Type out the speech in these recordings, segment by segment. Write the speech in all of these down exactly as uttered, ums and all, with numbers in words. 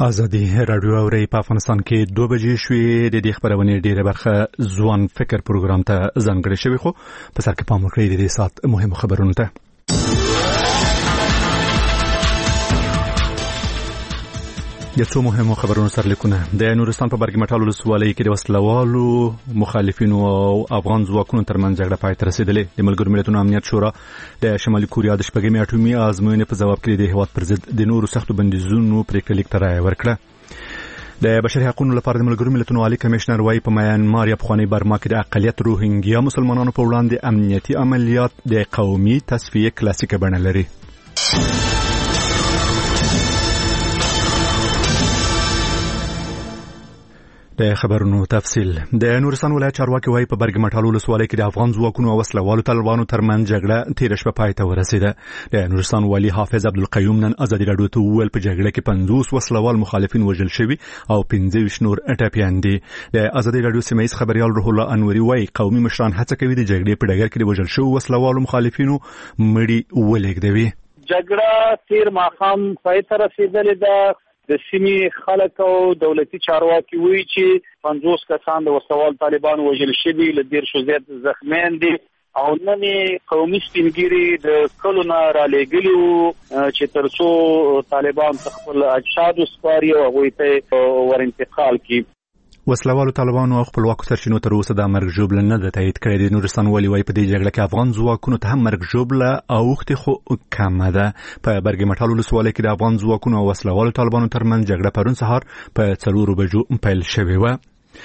ازادي رادیو اوري په افغانستان کې دوه بجې شوې د دې خبرونې ډیره برخه ځوان فکر پروګرام ته ځانګړې شوی خو په سر کې پام وکړئ د دې سات مهمه خبرونه ته د څو مهمو خبرونو سرلیکونه د نورستان په برګمټال ولسوالۍ کې د وسلوالو مخالفینو او افغان ځواکونو ترمنځ جګړه پای ته رسیدلې. د ملګرو ملتونو امنیت شورا د شمالي کوریا د شپږمې اټومي ازموینې په جواب کې د هیواد پر ضد د نورو سختو بندیزونو پریکړه لیک ته رایه ورکړه. د بشري حقوقو لپاره د ملګرو ملتونو عالی کمشنر وايي په میانمار یا پخوانی برما کې د اقلیت روهینګیا مسلمانانو په وړاندې امنیتي عملیات د قومي تصفیه کلاسیکه بڼه لري. د خبرونو تفصیل. د نورستان ولایت چارواکي وايي په برګمټال ولسوالۍ کې د افغان ځواکونو او وسلوالو طالبانو ترمنځ جګړه تیر شپه پای ته ورسیده. د نورستان والي حافظ عبدالقیوم نن ازادي رادیو ته وویل په جګړه کې پنځوس وسلوال مخالفین وژل شوي او پنځه ویشت نور ټپیان دي. د ازادي رادیو سیمه‌ایز خبريال روح الله انوري وايي قومي مشران هڅه کوي د جګړې په ډګر کې د وژل شوو وسلوالو مخالفینو مړي ولېږدوي. جګړه تیر ماښام پای ته رسیدلې ده. د سیمې خلک او دولتي چارواکي وایي چې پنځوس کسان د وسوال طالبانو وژل شوي، له دیرشو زیات زخمیان دي او نن قومي سپینګیري د کلو نه رالیږلي وو چې تر څو طالبان خپل اجساد وسپاري او هغوی ته ور انتقال کړي. وسلوالو طالبانو او خپلواکو سرچینو تر اوسه د مرګ ژوبله نه ده تایید کړې. د نورستان والي وايي په دې جګړه کې افغان ځواکونو ته هم مرګ ژوبله اوښتې خو کمه ده. په برګمټال ولسوالۍ کې د افغان ځواکونو او وسلوالو طالبانو ترمنځ جګړه پرون سهار په څلورو بجو پیل شوې وه.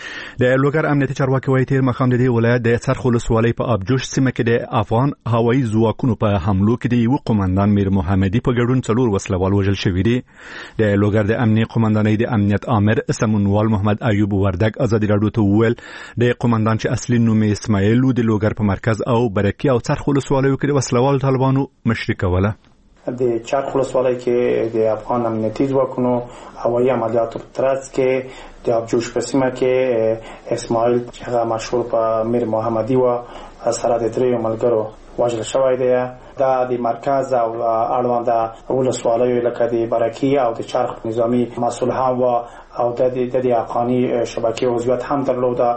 د لوګر امنیتي چارواکي وايي تیر مخام د دې ولایت د څرخ ولسوالۍ په ابجوش سیمه کې د افغان هوایي ځواکونو په حملو کې د یو قومندان میر محمدي په ګډون څلور وسلوال وژل شوي دي. د لوګر د امنیت قومندانۍ د امنیت امر سمونوال محمد ایوب وردګ ازادي رادیو ته وویل د قومندان چې اصلي نوم اسماعیل و د لوګر په مرکز او برکي او څرخ ولسوالیو کې د وسلوال طالبانو مشري کوله. د چرخ ولسوالۍ کې د افغان امنیتي ځواکونو هوایي عملیاتو په ترڅ کې د ابجوش په سیمه کې اسماعیل چې هغه مشهور په میر محمدي و سره د دریو ملګرو وژل شوی دی. دا د مرکز او اړونده ولسوالیو لکه د برکي او د چرخ نظامی مسئول هم و او د د افغاني شبکې عضویت هم درلوده.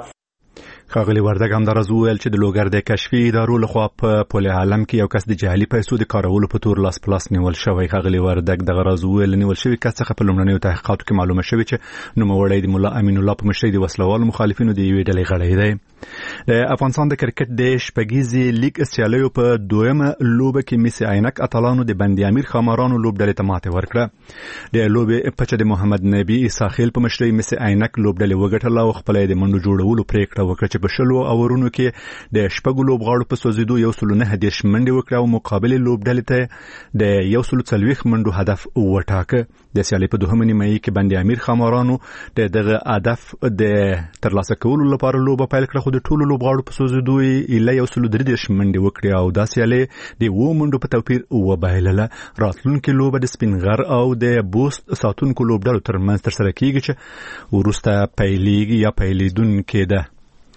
خاغلی وردګ هم درز ویل چې د لوګر د کشفي ادارو لخوا په پول عالم کې یو کس د جعلي پیسو د کارولو په تور لاس پلاس نیول شوی. خاغلی وردګ د غرض ویل نیول شوی کس څخه په لومړنیو تحقیقاتو کې معلومه شوی چې نوموړی د مولا امین الله په مشرۍ د وسلوالو مخالفینو د یوې ډلې غړی دی. د افغانستان د کرکټ د شپږیزې لیګ سیالیو په دویمه لوبه کې مس عینک اتلانو د بندي امیر خمارانو لوبډلې ته ماته ورکړه. د لوبې په چې د محمد نبی اساخیل په مشرۍ مس عینک لوبډلې وګټله او خپل د منډو جوړولو پریکړه وکړه چې په شلو اورونو کې د شپږو لوبغاړو په سوزیدو یو سل نه دیرش منډې وکړه او مقابل لوبډلې ته د یو سل څلوېښت منډو هدف وټاکه. د سیالۍ په دوهمه نیمایي کې بندي امیر خمارانو د دغه هدف د ترلاسه کولو لپاره لوبه پیل کړه خو د ټولو لوبغاړو په سوزیدو یې یو سل درې دیرش منډې وکړې او دا سیالۍ د اوو منډو په توپیر وبایلله. راتلونکې لوبه د سپین غر او د بوست ساتونکو لوبډلو ترمنځ ترسره کیږي چې وروسته پیلېږي یا پیلېدونکې ده.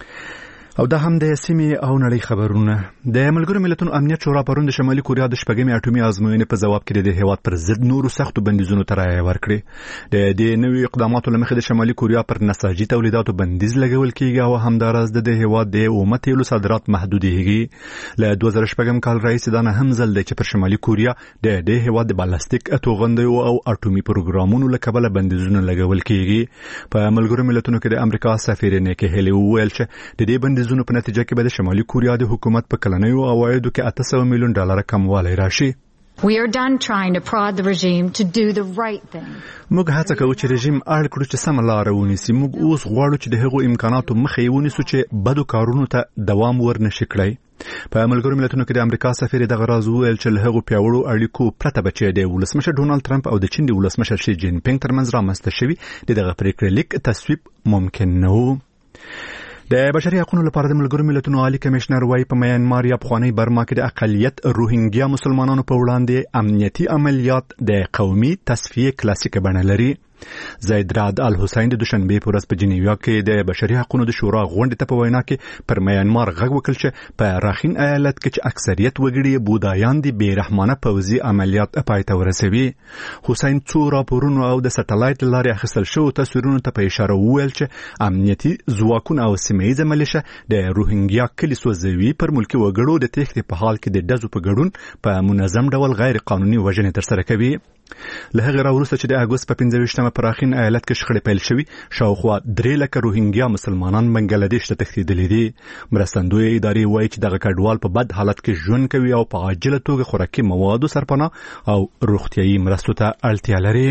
او دا هم د سیمې او نړۍ خبرونه. د ملګرو ملتونو امنیت شورا پرون د شمالي کوریا د شپږمې اټومي ازموینې په جواب کې د هیواد پر ضد نورو سختو بندیزونو ته رایه ورکړې. د دې نوي اقداماتو له مخې د شمالي کوریا پر نساجي تولیداتو بندیز لګول کېږي او همداراز د هیواد د اومه تیلو صادرات محدودېږي. له دوه زره شپږم کال راهیسې دا نه هم ځل دی چې پر شمالي کوریا د دې هیواد د بالستیک توغندیو او اټومي پروګرامونو له کبله بندیزونه لګول کېږي. په ملګرو ملتونو کې د امریکا سفیر نیکی هیلی وویل چې د دې بندیزونو په نتیجه کې به د شمالي کوریا د حکومت په کلنیو عوایدو کې اته سوه میلیون ډالر کموالی راشي. We are done trying to prod the regime to do the right thing. موږ هڅه کوو چې رژیم اړ کړو چې سم لار ونیسي. موږ اوس غواړو چې د هغو امکاناتو مخه یې ونیسو چې بدو کارونو ته دوام ورنشي کړی. په ملګرو ملتونو کې د امریکا سفیر دغه راز وویل چې له هغو پیاوړو اړیکو پرته به چې د ولسمشر ډونالد ټرمپ او د چین د ولسمشر شي جین پینګ ترمنځ رامنځته شوي د دغه پریکړې لیک تصویب ممکن نه و. د بشري حقوقو لپاره د ملګرو ملتونو عالی کمشنر وايي په میانمار یا پخوانی برما کې د اقلیت روهینګیا مسلمانانو په وړاندې امنیتي عملیات د قومي تصفیه کلاسیکه بڼه لري. زید رعد الحسین د دوشنبه په ورځ په جنیوا کې د بشري حقوقو د شورا غونډې ته په وینا کې پر میانمار غږ وکړ چې په راخین ایالت کې چې اکثریت وګړي بودایان دي بې رحمانه پوځي عملیات پای ته ورسوي. حسین څو راپورونو او د سټلایټ لارې اخیستل شوو تصویرونو ته په اشاره وویل چې امنیتي ځواکونه او سیمه ییزه ملیشه د روهینګیا کلي سوځوي پر ملکي وګړو د تېښتې په حال کې د ډزو په ګډون په منظم ډول غیر قانوني وژنې ترسره کوي. له هغه راوروسته چې د اګوست په پنځه ویشتمه په راخین ایالت کې شخړې پیل شوي شاوخوا درې لکه روهینګیا مسلمانان بنګلادیش ته تښتېدلي دي. مرستندویه ادارې وایي چې دغه کډوال په بد حالت کې ژوند کوي او په عاجله توګه خوراکي موادو سرپناه او روغتیایي مرستو ته اړتیا لري.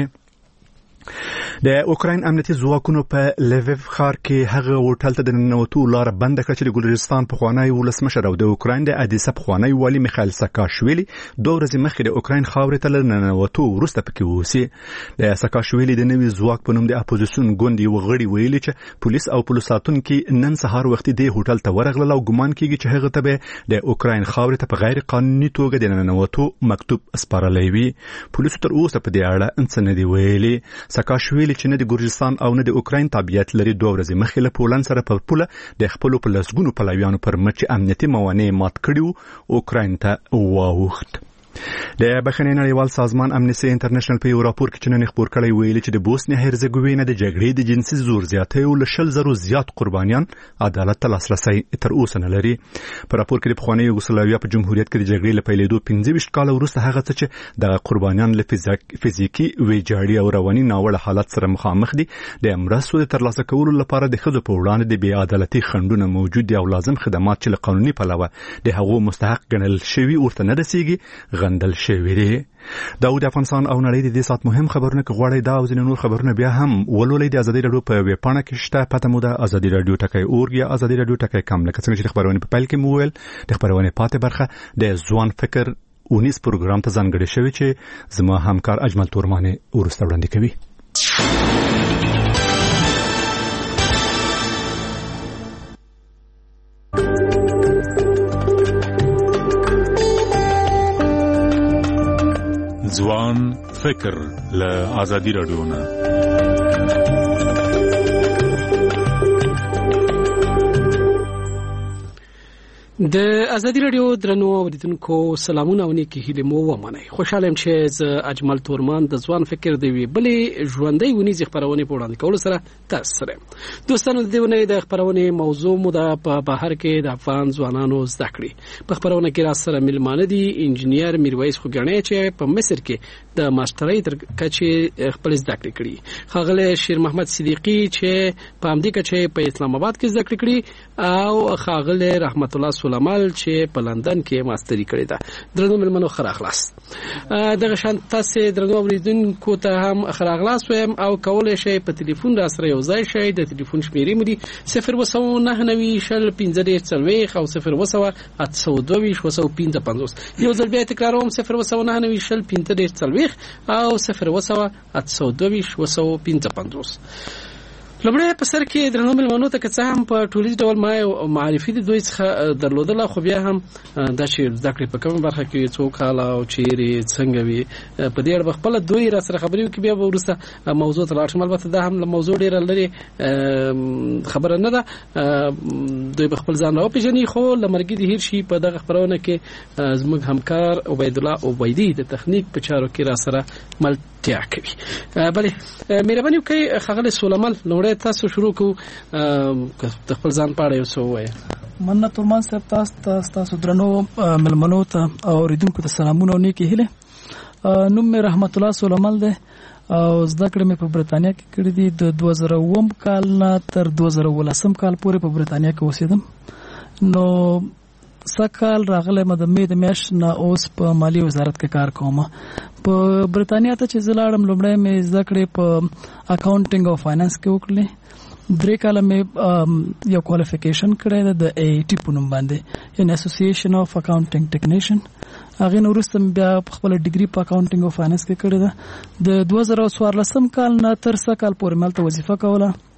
د اوکراین امنیتي ځواکونو په لیویف ښار کې هغه هوټل ته د ننوتو لار بند کړه چې د ګلجستان پخوانی ولسمشر او د اوکراین د ادیسه پخوانی والي میخایل ساکاشویلی دوه ورځې مخکې د اوکراین خاورې ته له ننوتو وروسته پکې اوسي. د ساکاشویلی د نوي ځواک په نوم د اپوزیسیون ګوند یو غړي ویلي چې پولیس او پولیس ساتونکي نن سهار وختي د هوټل ته ورغلل او ګمان کیږي چې هغه ته به د اوکراین خاورې ته په غیر قانوني توګه د ننوتو مکتوب سپارلی وي. پولیسو تر اوسه په دې اړه څه نه دی ویلي. ساکاشویلی چې نه د ګورجستان او نه د اوکراین تابعیت لري دوه ورځې مخکې له پولند سره په پوله د خپلو په لسګونو پلویانو پر مټ امنیتي موانع مات کړي اوکراین ته واوښت. د بخښنې نړیوال سازمان امنیسټي انټرنیشنل په یو راپور کې چې نن خپور کړی ویلي چې د بوسنیا هرزګوینا د جګړې د جنسي زور زیاتۍ له شل زرو زیات قربانیان عدالت ته لاسرسی تر اوسه نه لري. په راپور کې د پخواني یوګوسلاویا په جمهوریت کې د جګړې له پیلېدو پنځه ویشت کاله وروسته هغه څه چې د قربانیان له فزیکي ویجاړي او رواني ناوړه حالت سره مخامخ دي د مرستو د ترلاسه کولو لپاره د ښځو په وړاندې د بې عدالتۍ خنډونه موجود دي او لازم خدمات چې له قانوني پلوه د هغو مستحق ګڼل شوي ورته نه رسیږي غندل شوي دي. دا د افغانستان او نړۍ د دې سات مهم خبرونه کې غواړي دا او ځینې نور خبرونه بیا هم ولولئ د ازادي راډیو په ویب پاڼه کې شته. پته مو ده ازادي راډیو ټکی اورګ یا ازادي راډیو ټکی کم. لکه څنګه چې خبرونه په پیل کې مو ویل د خبرونه پاتې برخه د ځوان فکر اونیس پروګرام ته ځانګړی شوی چې زما همکار اجمل تورمانه ورسته وړاندې کوي. ځوان فکر له ازادي راډیو نه د ازادي راډیو درنو اوریدونکو سلامونه او نیکی هیله مو ومنئ. خوشاله یم چې ز اجمل تورمان د ځوان فکر دی وی بلې ژوندۍ ونی خبرونه په وړاندې کول سره تاسو سره دوستانو د دیونه د خبرونه موضوع مو د په بهر کې د افغان ځوانانو زده کړې په خبرونه کې را سره ملمانه دي انجنیر میرویس خوګنی چې په مصر کې د ماسترۍ تر کچې خپل زده کړې کړې. خاغله شیر محمد صدیقی چې په امریکا کې په اسلام آباد کې زده کړې کړې او خاغله رحمت الله سلامال چې په لندن کې ماستری کړې ده. درنو ملمنو خره اخلاص دغه شان تاسو درنو اوریدونکو ته هم خره اخلاص ویم او کولای شئ په ټلیفون را سره یو ځای شئ. د ټلیفون شمیرې مو دي صفر وسو نه نوي شل پنځه ډیر څلويخ او صفر وسو اته دوه وسو پنځه پنځوس. یو ځل بیا تکراروم صفر وسو نه نوي شل پنځه ډیر څلويخ او صفر وسو اته دوه وسو پنځه پنځوس. لمړی په سر کې درنو ملمنو ته که څه هم په ټولیز ډول ما معرفي د دوی څخه درلودله خو بیا هم دا چې زده کړې په کومه برخه کې څو کاله او چیرې څنګه وي په دې اړه خپله دوی را سره خبرې وکړي بیا به وروسته موضوع ته لاړ شم. البته دا هم له موضوع ډېره لرې خبره نه ده. دوی به خپل ځان راوپېژني خو له مرګي د هیر شي په دغه خپرونه کې زموږ همکار عبیدالله عبیدي د تخنیک په چارو کې را سره ملتیا کوي. بلې مهرباني وکړئ ښاغلی سولمل لومړی تاسو شروع کو د خپل ځان په اړه یو څه ووایئ. مننه تورمان صاحب تاسو تاسو درنو ملمنو ته او اوریدونکو ته سلامونه او نیکی هیله. نوم مې رحمت الله سولمل دی او زده کړې مې په برتانیا کې کړې دي. د دوه زره اووم کال نه تر دوه زره ولسم کال پورې په برتانیا کې اوسېدم. نو سکال راغله مده مې د میاش نه اوس په مالی وزارت کې کار کوم. په برتانیا ته چې زلاړم لومړی مې زده کړې په اکاونټینګ او فاینانس کې وکړلې. درې کاله مې یو کوالیفیکیشن کړی ده د ای ټي په نوم باندې یعنې اسوسییشن اف اکاونټینګ ټیکنیشن. هغې نه وروسته مې بیا په خپله ډیګري په اکاونټینګ او فاینانس کې کړې ده. د دوه زره څوارلسم کال نه تر سږ کال پورې مې هلته وظیفه کوله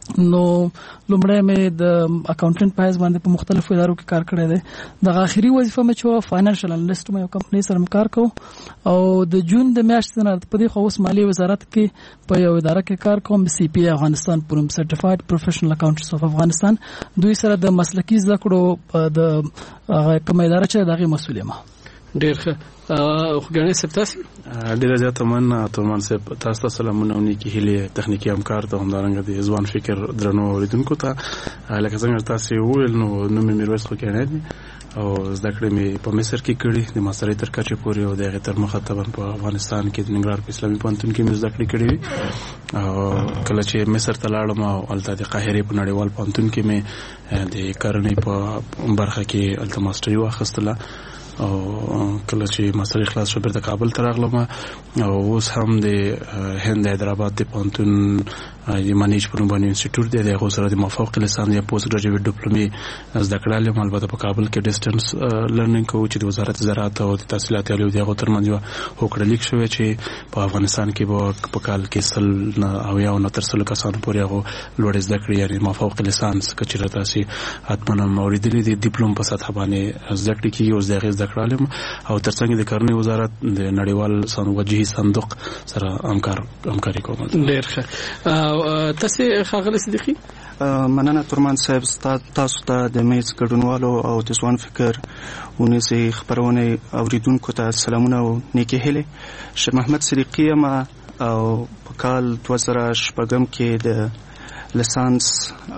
نو لومړی مې د اکاونټنټ په حیث باندې په مختلفو ادارو کې کار کړی دی. د آخري وظیفه مې چې فاینانشل انالیست مې یو کمپنۍ سره کار کوم او د جون د میاشتې نه په دې خو اوس مالي وزارت کې په یو اداره کې کار کوم سی پی افغانستان پروم سرټیفاید پروفیشنل اکاونټنټس اف افغانستان. دوی سره د مسلکي زده کړو د کوم اداره چې دغه مسؤل یم. ډیر ښه. خو ګڼې صاحب تاسو ډېره زیاته مننه تورمان صاحب، تاسو ته سلامونه او نیکې هیلې تخنیکي همکار ته همدارنګه د ځوان فکر درنو اورېدونکو ته. لکه څنګه تاسو وویل نو نوم مې میرویس خوږیانی دی او زده کړې مې په مصر کې کړې د ماسترۍ تر کچې پورې او د هغې تر مخه طبعا په افغانستان کې د ننګرهار په اسلامي پوهنتون کې مې زده کړې کړې وي. او کله چې مصر ته لاړم او هلته د قاهرې په نړیوال پوهنتون کې مې د کرنې په برخه کې هلته ماستري واخیستله او کله چې ماستري خلاص شو بیرته کابل ته راغلم او اوس هم د هند حیدرآباد د پوهنتون د مانیج په نوم باندې انسټیټیوټ دی، د هغو سره د مافوق لیسانس یا پوسټ ګریجویټ ډیپلومې زده کړه لرم. البته په کابل کې ډیسټنس لرنینګ کوو چې د وزارت زراعت او د تحصیلات عالیو د هغو ترمنځ یوه هوکړه لیک شوې چې په افغانستان کې به په کال کې سل نه اویا او نه تر سلو کسانو پورې هغو لوړې زده کړې یعنې مافوق لیسانس که چېرې تاسې حتما هم اورېدلي دي ډیپلوم په سطحه باندې زده کړې کېږي. اوس د هغې زده کړه لرم او ترڅنګ د کرنې وزارت د نړیوال وجهي صندوق سره همکار همکاري کوم. ډېر ښه. تاسو ښاغلی صدیقي؟ مننه تورمان صاحب، تاسو ته د میز ګډونوالو او د ځوان فکر ونیسي خپرونې اوریدونکو ته سلامونه او نیکې هیلې. شیر محمد صدیقي یم او په کال دوه زره شپږم کې د لیسانس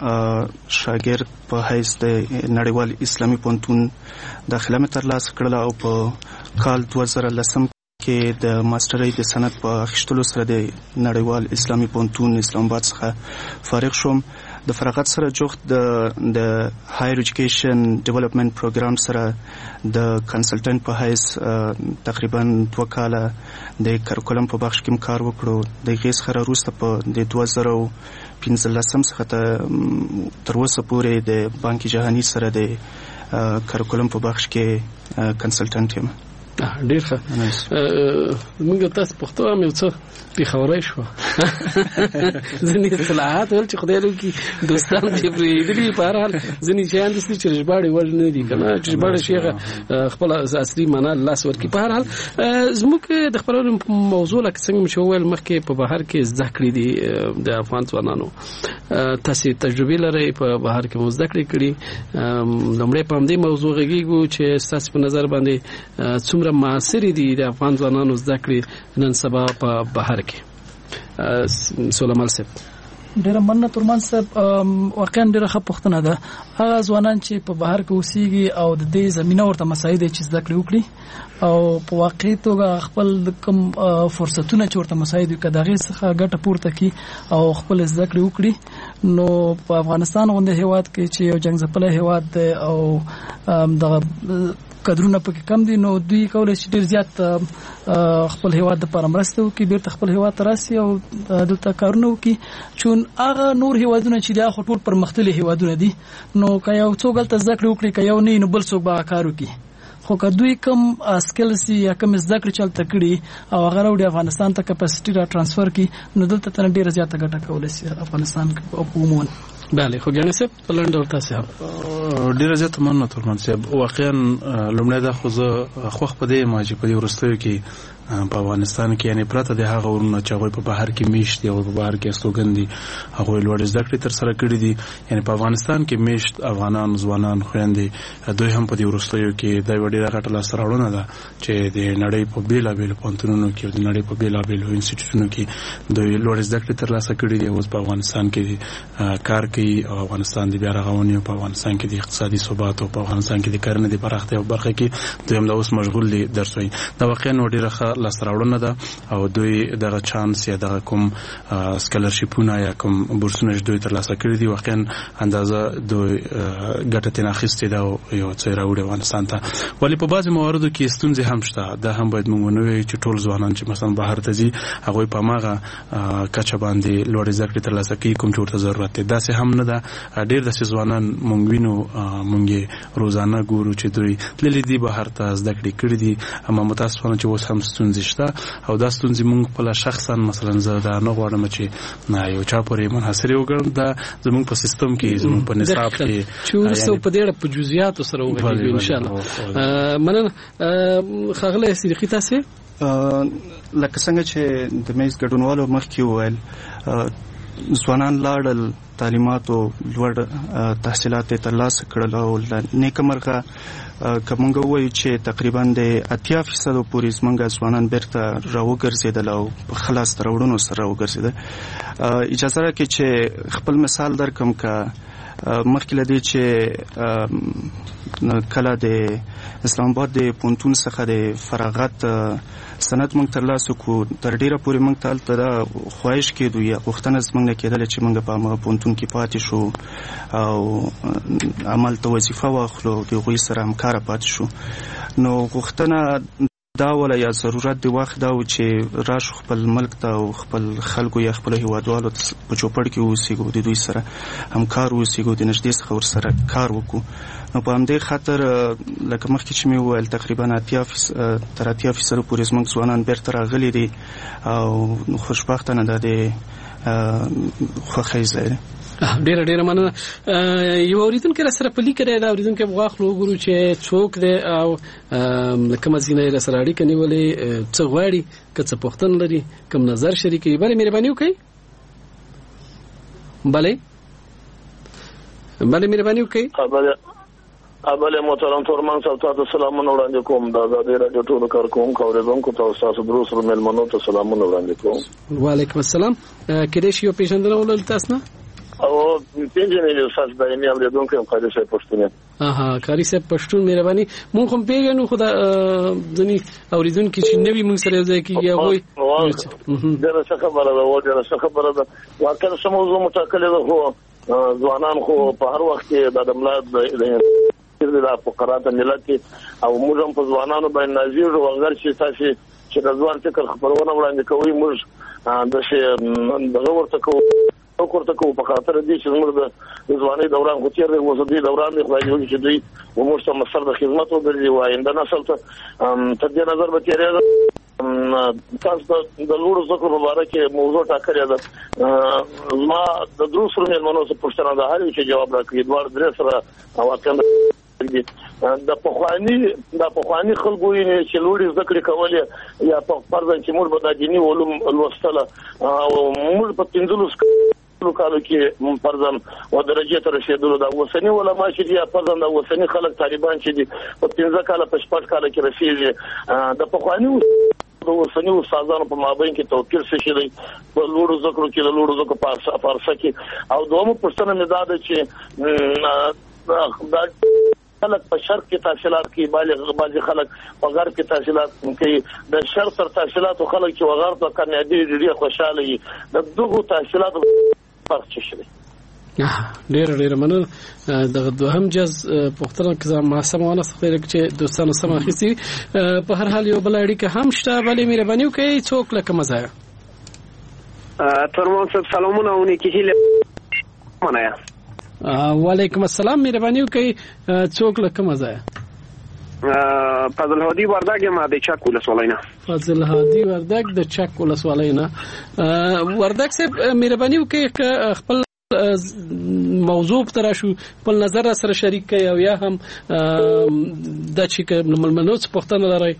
شاګرد په حیث د نړیوال اسلامي پوهنتون داخله مې ترلاسه کړله او په کال دوه زره لسم کې د ماسترۍ د سند په اخیستلو سره د نړیوال اسلامي پوهنتون اسلام آباد څخه فارغ شوم. د فراغت سره جوخت د د هایر ایجوکیشن ډیولپمنٹ پروګرام سره د کنسلټنټ په حیث تقریبا دوه کاله د کریکولم په بخش کې کار وکړو. د هغې څخه وروسته په د دوه زره پنځلسم څخه تر اوسه پورې د بانک جهاني سره د کریکولم په بخش کې کنسلټنټ یم. ډیر ښه. موږ تاسو پښتو هم یو څه پیښورۍ شو ځینې اطلاعات ول چې خدای لوکي دوستان چې پرېږدي په هر حال ځینې شیان داسې چې ژباړې وړ نه دي که نه چې ژباړه شي هغه خپله اصلي معنا لاس ورکړي. په هر حال زموږ د خپرونې موضوع لکه څنګه مې چې وویل مخکې په بهر کې زده کړې دي د افغان ځوانانو. تاسې تجربې لرئ په بهر کې مو زده کړې کړي. لومړی په همدې موضوع غږېږو چې ستاسې په نظر باندې څومره معاصرې دي د افغان ځوانانو زده کړې نن سبا په بهر کې. سولمال صاحب. ډیره مننه تورمان صاحب، واقعا ډیره ښه پوښتنه ده. هغه ځوانان چې په بهر کې اوسېږي او د دې زمینه ورته مساعد دي چې زده کړې وکړي او په واقعي توګه خپل کوم فرصتونه چې ورته مساعد وي که د هغې څخه ګټه پورته کړي او خپل زده کړې وکړي، نو په افغانستان غوندې هېواد کې چې یو جنګ ځپلی هېواد دی او دغه قدرونه پکې کم دي، نو دوی کولی شي ډېر زیات خپل هېواد دپاره مرسته وکړي، بیرته خپل هېواد ته راسي او دلته کارونه وکړي. چون هغه نور هېوادونه چې دي هغه ټول پرمختللي هېوادونه دي، نو که یو څوک هلته زده کړې وکړي که یو نه نو بل څوک به هغه کار وکړي. خو که دوی کم سکلز یا کم زده کړې چې هلته کړي او هغه راوړي افغانستان ته کپاسټي را ټرانسفر کړي، نو دلته ته ډېره زیاته ګټه کولی شي افغانستان او عموما. بله خوږیانی صاحب په لنډ ډول تاسې هم. ډېره زیاته مننه تورمان صاحب. واقعا لومړی دا خو زه خوښ په دې یم چې په دې وروستیو کې په افغانستان کې یعنې پرته د هغه ورونه چې هغوی په بهر کې میشت دي او په بهر کې استوګن دي، هغوی لوړې زده کړې ترسره کړي دي. یعنې په افغانستان کې میشت افغانان ځوانان خویندې دوی هم په دې وروستیو کې دا یوه ډېره غټه لاسته راوړنه ده چې د نړۍ په بېلابېلو پوهنتونونو کې او د نړۍ په بېلابېلو انسټیټیوټونو کې دوی لوړې زده کړې ترلاسه کړي دي. اوس په افغانستان کې کار کوي او افغانستان د بیا رغونې او په افغانستان کې د اقتصادي ثبات او په افغانستان کې د کرنې د پراختیا په برخه کې دوی هم دا اوس مشغول دي درس وایي. دا واقعا نو ډېره ښه لاسته راوړنه ده او دوی دغه چانس یا دغه کوم سکالرشیپونه یا کوم بورسونه چې دوی ترلاسه کړي دي واقعا اندازه دوی ګټه ترې اخیستې ده او یو څه یې راوړي افغانستان ته. ولې په بعضې مواردو کې ستونزې هم شته، دا هم باید موږ ونه وایو چې ټول ځوانان چې مثلا بهر ته ځي هغوی په هماغه کچه باندې لوړې زده کړې ترلاسه کوي کوم چې ورته ضرورت دی. داسې هم نه ده. ډېر داسې ځوانان موږ وینو، موږ یې روزانه ګورو چې دوی تللي دي بهر ته زده کړې کړي دي، اما متاسفانه چې اوس هم ستونزې شته او دا ستونزې موږ په شخصا مثلا زه دا نه غواړم چې نه یو چا پورې منحصر وګڼم دا زموږ په سیستم کې زموږ په نصاب کې چې ورسته په دې اړه په جزئیات سره وغږیږو ان شاء الله. مننه خاغله صدیقي تاسو لکه څنګه چې د میز ګډونوالو مخکې وویل ځوانان لاړل تعلیمات او لوړ تحصیلات ترلاسه کړل او نیکه مرغه کومګه وایي چې تقریبا د اتیا فیصد پورې زمونږ ځوانان بیرته راوګرځېدل او په خلاص ترورونو سره راوګرځېدل. اجازه راکړئ چې خپل مثال درکم کا مخکې لدی چې کله د اسلام آباد د پونتون څخه د فراغت سند موږ ترلاسه کو تر ډیره پورې موږ ته هلته دا خواهش کېدو یا غوښتنه زموږ نه کېدله چې موږ په هماغه پونتون کې پاتې شو او همالته وظیفه واخلو د هغوی سره همکاره پاتې شو. نو غوښتنه دا ولا یا ضرورت دی وخت دا و چې راشو خپل ملک ته او خپل خلکو یا خپل هیوادوالو په چوپړ کې اوسېږو د دوی سره همکار اوسېږو د نږدې څخه ورسره کار وکړو. نو په همدې خاطر لکه مخکې چې مې وویل تقریبا اتیا تر اتیا فیصدو پورې زموږ ځوانان بیرته راغلي دي او خوشبختانه دا د خوښۍ ځای دی. ډیره ډیره مننه. یو اوریدونکو را سره په لیک دی دا اوریدونکو بغاخلو وګورو چې څوک دی او کوم ځینې را سره اړیکه نیولې څه غواړي که څه پوښتنه لري کوم نظر شریکوي بله مهرباني وکړئ. بله بله مهرباني وکړئ. ابله محترم تورمان صاحب تاسو سلامونه وړاندې کوم د آزادۍ راډیو ټولو کارکونکو اوریدونکو ته تاسو دروس رو ملمنو ته سلامونه وړاندې کوم. وعلیکم السلام. کله شي یو پیژندنه ولول تاسو نه او پیژنې ساس دایمي اوریدونکو هم قاری صاحب پښتون. اها قاری صاحب پښتون مهرباني مونږ هم پیژنو خو دا ځنی اوریدونکو چې نوی مونږ سره ځای کیږي هغه دا څه خبره ده و دا څه خبره ده واکه سم موضوع متکلم ده خو ځوانان خو په هر وخت کې د ملت د فقرات ملت او موږ هم په ځوانانو باندې نازیر او غیر چې تاسو چې د ځوان فکر خبرونه وړاندې کوي موږ د شي دغه ورته کوو او کوته کو په خاطر دي چې موږ د ځواني دوران خو تیر دی وسدي دوران دی خو یو چې دوی وموږ ته مسر د خدمت وګرځي وای انده نسل ته تدې نظر به تیرې تاسو د لوړو ذکر مبارکه موضوع ټاکلې ده ما د دروس رمل منو څه پوښتنه ده هر چې جواب راکړي دوار درې سره او کنه د پخوانی د پخوانی خلکو یې چې لوړي ذکر کولې یا په فرض چې موږ به د دیني علوم لوستله او موږ په پنځلس لوکالو کې فرضاً و درجه ته رسیدلو دا وسنی علماء چې یا فرضاً د وسنی خلک طالبان چې دي په پنځه کاله په شپږ کاله کې رسیدي د پخوانی د وسنی استادانو په مابین کې توپیر څه شي دی په لوړو ذکر کې د لوړو ذکر په فارسه کې او دومره پښتنه مې دا ده چې دا خلک په شرق کې تحصیلات کوي بالغ بعضي خلک په غرب کې تحصیلات کوي د شرق تر تحصیلات خلک چې وغرب ته کامیابی ډېر خوشاله دي د دغه تحصیلات فرق څه شي. ډېر ډېر مننه. د دوهم جز پښتنه کې ما سمونه ستاره چې دوستانو سم اخیسي په هر حال یو بل اړیکه هم شته بلې مهرباني وکړئ څوک لکه مزه ترمن صاحب سلامونه ونی کې هله منایا. وعلیکم السلام مهرباني وکړئ څوک لکه مزه فضل هادي وردګ ما د چک ولسوالینا. فضل هادي وردګ د چک ولسوالینا. وردګ صاحب مهرباني وکړئ خپل موضوع تر شو په نظر سره شریک کړئ او یا هم د چې ملمنو څخه پوښتنه لرئ.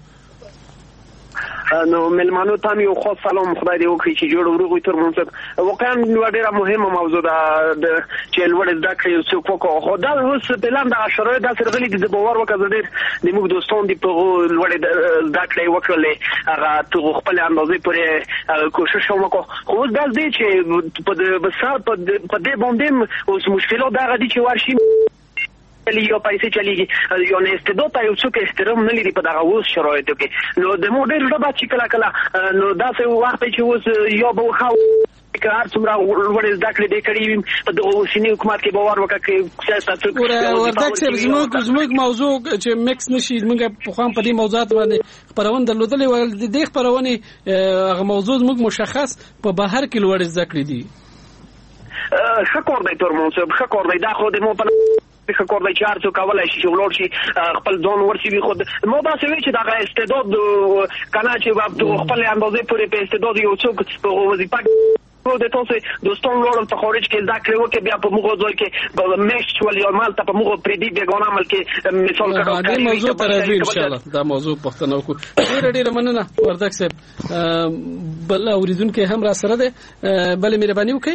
نو ملمانو ته یو خاص سلام خدای دې وکړي چې جوړ وروغي تر مونږ واقعا ډیره مهمه موضوع ده چې لوړ زده کړې څوک وکړو خو دا اوس بلان د شرایط د سره غلي د باور وکړ ډېر د موږ دوستان دی په لوړ زده کړې وکړلې هغه ته خپل اندازې پورې کوشش وکړو خو دا دې چې په بسار په دې باندې اوس مشکلات دا غدي چې ورشي یو پیسې چلیږي یو نه استعداد یو څوک احترام نه لري په دغه اوس شرایطو کې نو د موډل ډبا چې کله کله نو دا څه وخت چې اوس یو به خو کار څومره ورته زده کړې دې کړې په دغه اوسنی حکومت کې باور وکړي سیاست ورته چې زموږ زموږ موضوع چې مکس نشي موږ په خام په دې موضوعات باندې خبرونه درلودلې ول د خبرونه هغه موضوع موږ مشخص په بهر کې لوړ زده کړې دي. ښه کار دی تر مونږ ښه کار دی دا خو د مو په څه کور دی چې هر څوک کولای شي چې ولاړ شي خپل ځان ورشي خود مو دا څه وی چې دا استعداد کنا چې خپل اندازې پورې په استعداد یو څوک په وظیفه په د تاسو دوستان لورم په خارج کې ذکر وکړي بیا په موږ ځای کې مش ولې عمل ته په موږ پریدي بیگانه عمل کې مثال کړو دا موضوع پر ان شاء الله دا موضوع پښتنو کو ډېر ډېر مننه وردک صاحب بل اوریدونکو هم را سره ده بل مهرباني وکړئ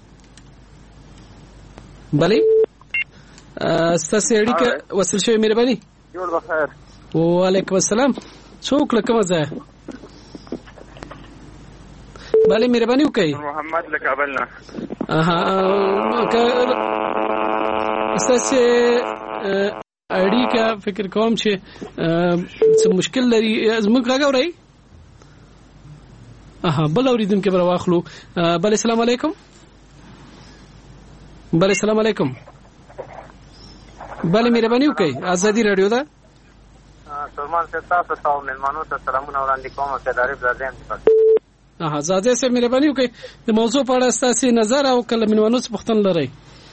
بلې ستاسو اړیکه وصل شوی مهرباني جوړ بخیر وعلیکم السلام څوک لکه مزه بله مهرباني وکړئ محمد له کابل نه اها ستاسو اړیکه فکر کوم چې څه مشکل لري زموږ راغوري اها بل اوریدونکو بر واخلو بل السلام علیکم بل السلام علیکم بل مهرباني وکړئ ازادي رادیو ده سلمان صاحب تاسو ته مېلمانو ته سلامونه وړاندې کوم چې دارب زادم اها زاده سه مهرباني وکړئ د موضوع په اړه ستاسو نظر او کله مېلمانو څخه پوښتنه لرئ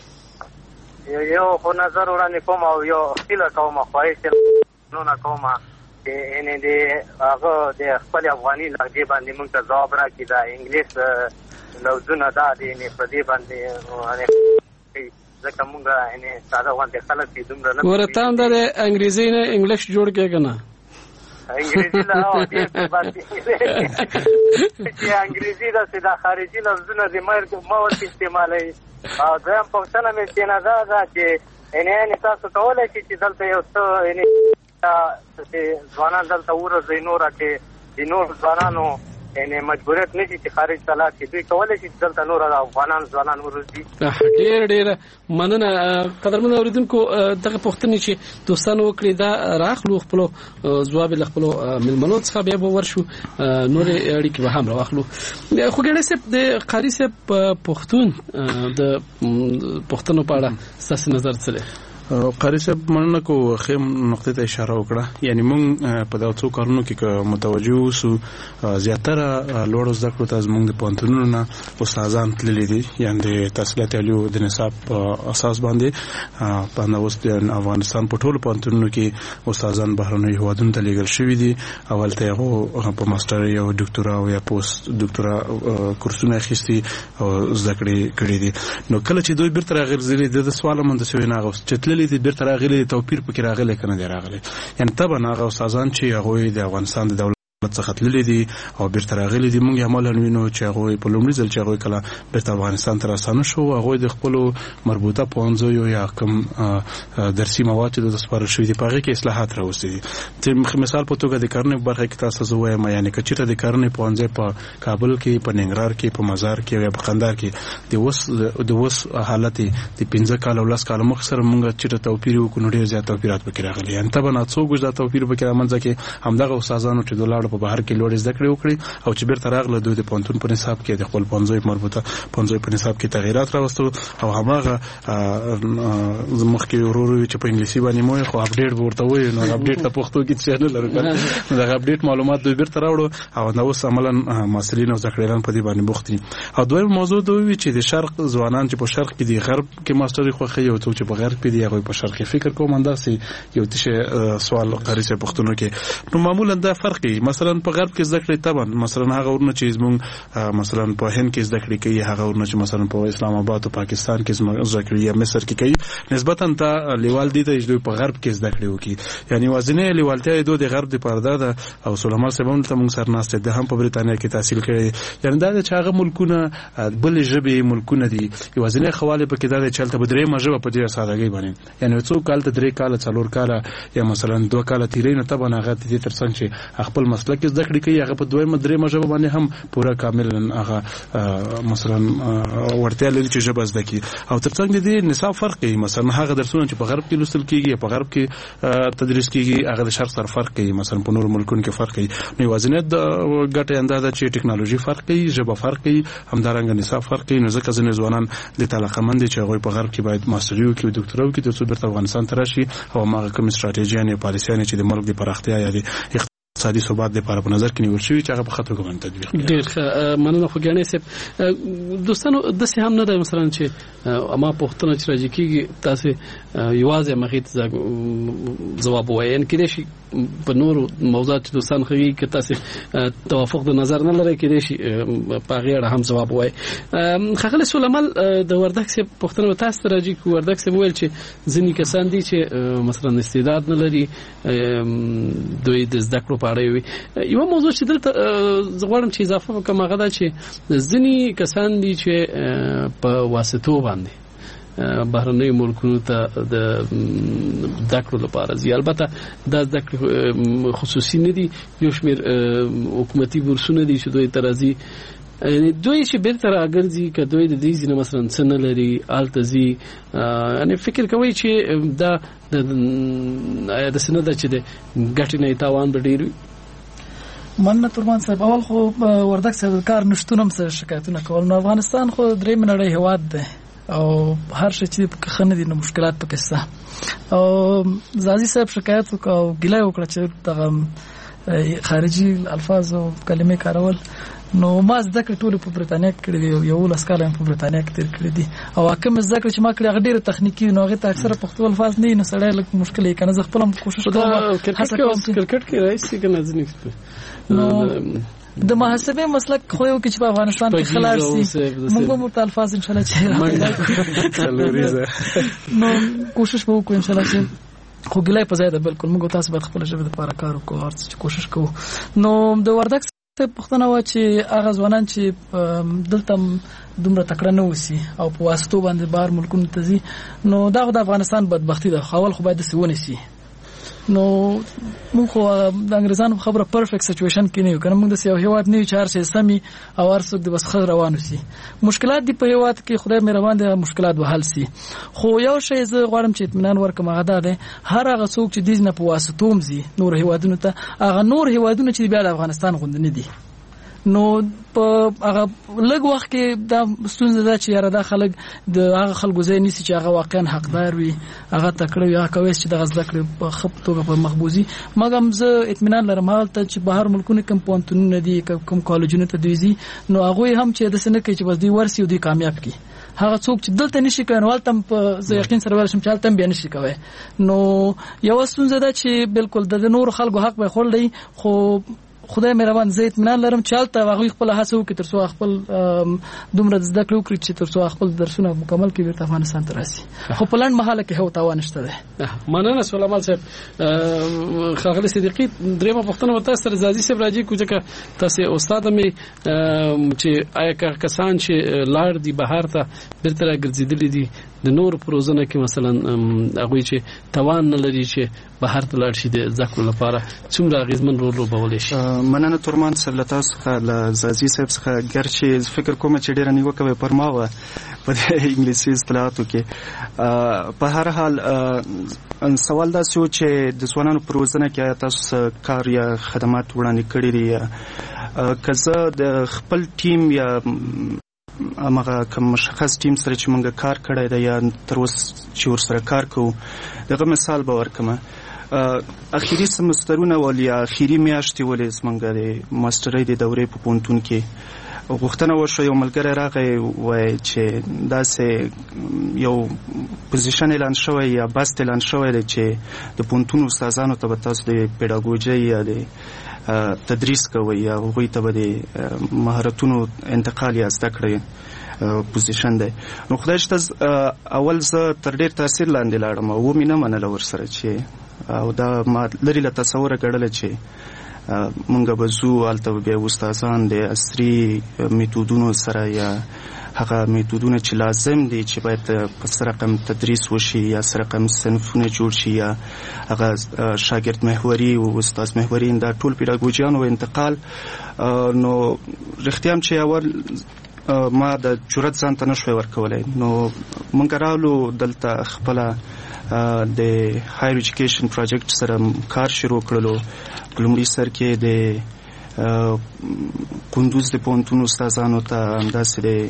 یو خو نظر وړاندې کوم او یو خپل کوم خواهش نو نه کوم چې ان دې هغه د خپل افغاني لهجه باندې موږ ته ځواب راکړي دا انګلیس لوزونه دا دي نه په دې باندې ځکه موږ نه ساده وانه خلک دې دومره نه ورته اند د انګریزي نه انګلیش جوړ کې کنه انګریزي لا او دې په باندې چې انګریزي دا ساده خارجي لفظونه دې مېر مو استعمالوي او دا په څه نه مې نه دا چې ان ان تاسو کولای شئ چې دلته یو څه ان چې ځوانان دلته ورځي نور کې د نور ځوانانو ان مجبوریت نه دي چې خارج طلاق کې دوی کولای شي دلته نور افغانان ځوانان ورځي ډېر ډېر مننه قدرمن اوریدونکو دغه پوښتنې چې دوستانو وکړي دا راخلو خپل ځواب له خپل ملمنو څخه بیا به ورشو نور اړیکې به هم راخلو خو ګڼه سپ د قاری سپ پښتون د پښتنو په اړه ستاسو نظر څه دی قاری صاحب مننه کو خیم نقطه ته اشاره وکړه یعنی مونږ په دا څو کارونو کې متوجه اوسو زیاتره لوړ زده کړو ته زمونږ د پوهنتونونو نه استادان تللي دي یعنی د تحصیلات عالیو د نصاب اساس باندې په نوښت د افغانستان په ټولو پوهنتونونو کې استادان بهرنۍ هیوادونو ته لیږل شوي دي اول ته هغه په ماستري او ډاکټورا او یا پوسټ ډاکټورا کورسونه اخیستي او زده کړې کړې دي نو کله چې دوی بیرته راغلي د سوال مند شوی نه غوښتل چې دې بیرته راغلي توپیر پکې راغلی کنه دی راغلی یعنی طبعا هغه استادان چې هغه د افغانستان د دولت څخه تللي دي او بیرته راغلي دي موږ عملاً وینو چې هغه په لومړي ځل چې هغه کله بیرته افغانستان ته راستانه شو هغه د خپل مربوطه پونځو یا کوم درسي مواد د سپارل شوی دي په هغه کې اصلاحات راوستي دي چې مثال په توګه د کارنې برخه کې تاسو زویم یعنی کچته د کارنې پونځه په کابل کې په ننګرهار کې په مزار کې یا په قندهار کې د وس د وس حالت د پنځه کال او لاس کال مخ سره موږ چې توپیر وکړو ډیر زیات توپیرات پکې راغلي یعنی تبه نه څو ګوزدا توپیر پکې رامنځ کې همدغه استادانو چې دولار په بهر کې لوړ زده کړې وکړي او چې بیرته راغله دوی د پونتون په نصاب کې د خپل پونځوي مربوطه پونځوي په نصاب کې تغیرات راوستل او هغه زموږ کې ورورو چې په انګلیسي باندې مو خو اپډیټ ورته وي نو اپډیټ ته پښتو کې څه نه لري نو دا اپډیټ معلومات دوی بیرته راوړو او نو اوس عملاً مسلین او ذکران په دې باندې بوخت دي او دوی موضوع دوی چې د شرق ځوانان چې په شرق کې دي غرب کې ماستري خوخي او چې په غرب کې دي هغه په شرق فکر کوم انداسي یو تشه سوال قاری څه پښتنو کې نو معمولا دا فرق دی مثلا په غرب کې ذکر طبعا مثلا هغه ورنه چې زمون مثلا په هند کې ذکر کوي هغه ورنه چې مثلا په اسلام آباد او پاکستان کې ذکر یا مصر کې کوي نسبتا ته لیوال دي ته دوی په غرب کې ذکر وکي یعنی وزنه لیوالتیا دوی د غرب د پرده ده او سليمان سبون ته موږ سره ناشته ده هم په بریتانیا کې تحصیل کړي یعنی دا چې هغه ملکونه بل ژبه ملکونه دي وزنه خواله په کې دا چلته بدرې مجبه په دې سادهګي باندې یعنی څو کال ته درې کال څلور کال یا مثلا دوه کال تیرې نه تبه نه هغه دې ترڅنګ چې خپل مسلک ذکر کوي هغه په دویمه درې مجبه باندې هم پورا کامل هغه مثلا ورته لري چې ژبه زده کی او ترڅنګ دې نصاب فرق کوي مثلا هغه درسونه چې په غرب کې لوستل کیږي په غرب کې تدریس کیږي هغه د شرق سره فرق کوي مثلا په نور ملکونو کې فرق کوي نو وزنه د ګټه اندازه چې ټکنالوژي فرق کوي ژبه فرق کوي همدارنګ نصاب فرق کوي نو ځکه ځنې ځوانان د تعلقمند چې هغه په غرب کې باید ماستری وکړي او ډاکټرا وکړي ترڅو بیرته افغانستان ته راشي او هغه کوم استراتیژي نه پالیسي نه چې د ملک د پراختیا یا د اقتصادي ثبات لپاره په نظر کې نیول شوی چې هغه په خطر کې باندې تطبیق کړي. ډېر ښه مننه خو ګڼې صاحب دوستانو د سه هم نه ده مثلا چې اما پښتنه چې راځي کیږي تاسو یوازې مخې ته جواب وایي ان کې شي په نور موضوعات دوستان خوي کې تاسو توافق د نظر نه لري کې شي په غیر هم جواب وایي. خغل سولمل د وردک سه پښتنه تاسو راځي کو وردک سه ویل چې ځینې کسان دي چې مثلا استعداد نه لري دوی د زده کړو په اړه وي. یو موضوع چې دلته زغړم چې اضافه وکم هغه دا چې ځینې کسان دي چې په واسطو باندې بهرنۍ ملکونو ته د ذکر لپاره زی البته د ذکر خصوصي نه دي یو شمیر حکومتي بورسونه دي چې دوی ترازی دوی چې بیرته راګرځي که دوی د دې ځینې مثلا څه نه لري التزي یعنی فکر کوي چې دا د سند چې د ګټې نه تاوان به ډیر وي. مننه ترمان صاحب اول خو وردک صاحب کار نشټونم سره شکایتونه کول. نو افغانستان خو درې منړی هواد دی او هر شي چې په خنه دي نو مشکلات پکې سته او زازي صاحب شکایت او ګیله وکړه چې دغه خارجي الفاظ او کلمې کارول. نو ما ذکر ټول په برتانیا کې کړی یو لاسکاله په برتانیا کې تیر کړی دي او کوم ذکر چې ما کړی هغه ډیره تخنیکی نو هغه ته اکثره پښتو الفاظ نه نو سړی لکه مشکل یې کنه زه خپل کوشش کوم. کرکټ کې راځي کنه ځنی نو د محاسبه مسلک خو یو کې په افغانستان کې خلاص سي موږ مو په الفاظ ان شاء الله چې نو کوشش وکړو ان شاء الله چې خو ګلای په زیاده بالکل موږ تاسو به خپل ژبه لپاره کار وکړو او چې کوشش کوو. نو د وردک ته پښتنه و چې هغه ځوانان چې دلته دومره تکړه نه وسی او په واسطو باندې بهر ملکونو ته ځي نو دا د افغانستان بدبختی ده. خاول خو باید سونه سي نو موږ خو د انګريزانو خبره پرفیکټ سچويشن کې نه یو کنه موږ د سیاو هیواد نه چار شي سمي او ارسو د بس خبر روانو سي مشکلات دی په هیواد کې خدای مهربان دي مشکلات به حل سي. خو یو شی زه غواړم چې اطمینان ورکم هغه ده هر هغه څوک چې دیز نه په واسطوم زی نور هیوادونو ته هغه نور هیوادونو چې بیا د افغانستان غوند نه دي نو په هغه لږ وخت کې دا ستونزه ده چې یاره دا خلک د هغه خلکو ځای نیسي چې هغه واقعا حقدار وي هغه تکړه وي هغه کوي چې دغه زده کړې په ښه توګه په مخبوزي. مګم زه اطمینان لرم هلته چې بهر ملکونو کوم پوهنتونونه دي کوم کالجونه ته دوی ځي نو هغوی هم چې داسې نه کوي چې بس دوی ورسي او دوی کامیاب کړي. هغه څوک چې دلته نشي کوي نو هلته په زه یقین سره ویل شم چې هلته هم بیا نشي کوی. نو یوه ستونزه ده چې بالکل د نورو خلکو حق به خوړ دی خو خدای مهربان زه اطمینان لرم چې هلته هغوی خپل هڅه وکړي تر څو خپل دومره زده کړې وکړي چې تر څو خپل درسونه مکمل کړي بیرته افغانستان ته راسي. خو په لنډ مهاله کې هو تاوان نشته ده. مننه سولمال صاحب. ښاغلی صدیقي درېیمه پوښتنه ورته سره زازي صاحب راځي کو ځکه تاسو استاد مې چې آیا کسان چې لاړ دي بهر ته بیرته راګرځېدلي دي د نور پروژنه کې مثلا هغوی چې توان نه لري چې بهر ته لاړ شي د زده کړو لپاره څومره اغېزمن رول لوبولی شي؟ مننه ترمان صاحب له تاسو څخه له زازي صاحب څخه ګرچې فکر کوم چې ډېره نیوکه به پر ما وه په انګلیسي اصطلاحاتو کې. په هر حال سوال داسې و چې د ځوانانو په روزنه کې تاسو کار یا خدمات وړاندې کړي دي یا که زه د خپل ټیم یا امغه کوم مشخص ټیم سره چې موږ کار کړی دی یا تر اوسه چې ورسره کار کوو دغه مثال به ورکړم. اخیری سمسترونه ول یا اخیری میاشتې ولې زمونږ د ماسټرۍ د دورې په پوهنتون کې غوښتنه وشوه یو ملګری راغی وایي چې داسې یو پوزیشن اعلان شوی یا بست اعلان شوی دی چې د پوهنتون استادانو ته به تاسو د پیډاګوژۍ یا د تدریس کوي یا هغوی ته به د مهارتونو انتقال یا زده کړې پوزیشن دی. نو خدای شته اول زه تر ډېر تاثیر لاندې لاړم او مې نه منله ورسره چې او دا ما لرې له تصوره ګڼله چې مونږ به ځو هلته به بیا استادان د عصري میتودونو سره یا هغه میتودونه چې لازم دي چې باید په څه رقم تدریس وشي یا څه رقم صنفونه جوړ شي یا هغه شاګرد محوري او استاد محوري دا ټول پیډاګوژیان او انتقال. نو رښتیا هم چې اول ما د جرأت ځان ته نشوی ورکولی نو مونږ راغلو دلته خپله د هایر ایجوکیشن پروجیکټ سره کار شروع کړلو. لومړي سر کې د کندوز د پوهنتون استادانو ته همداسې د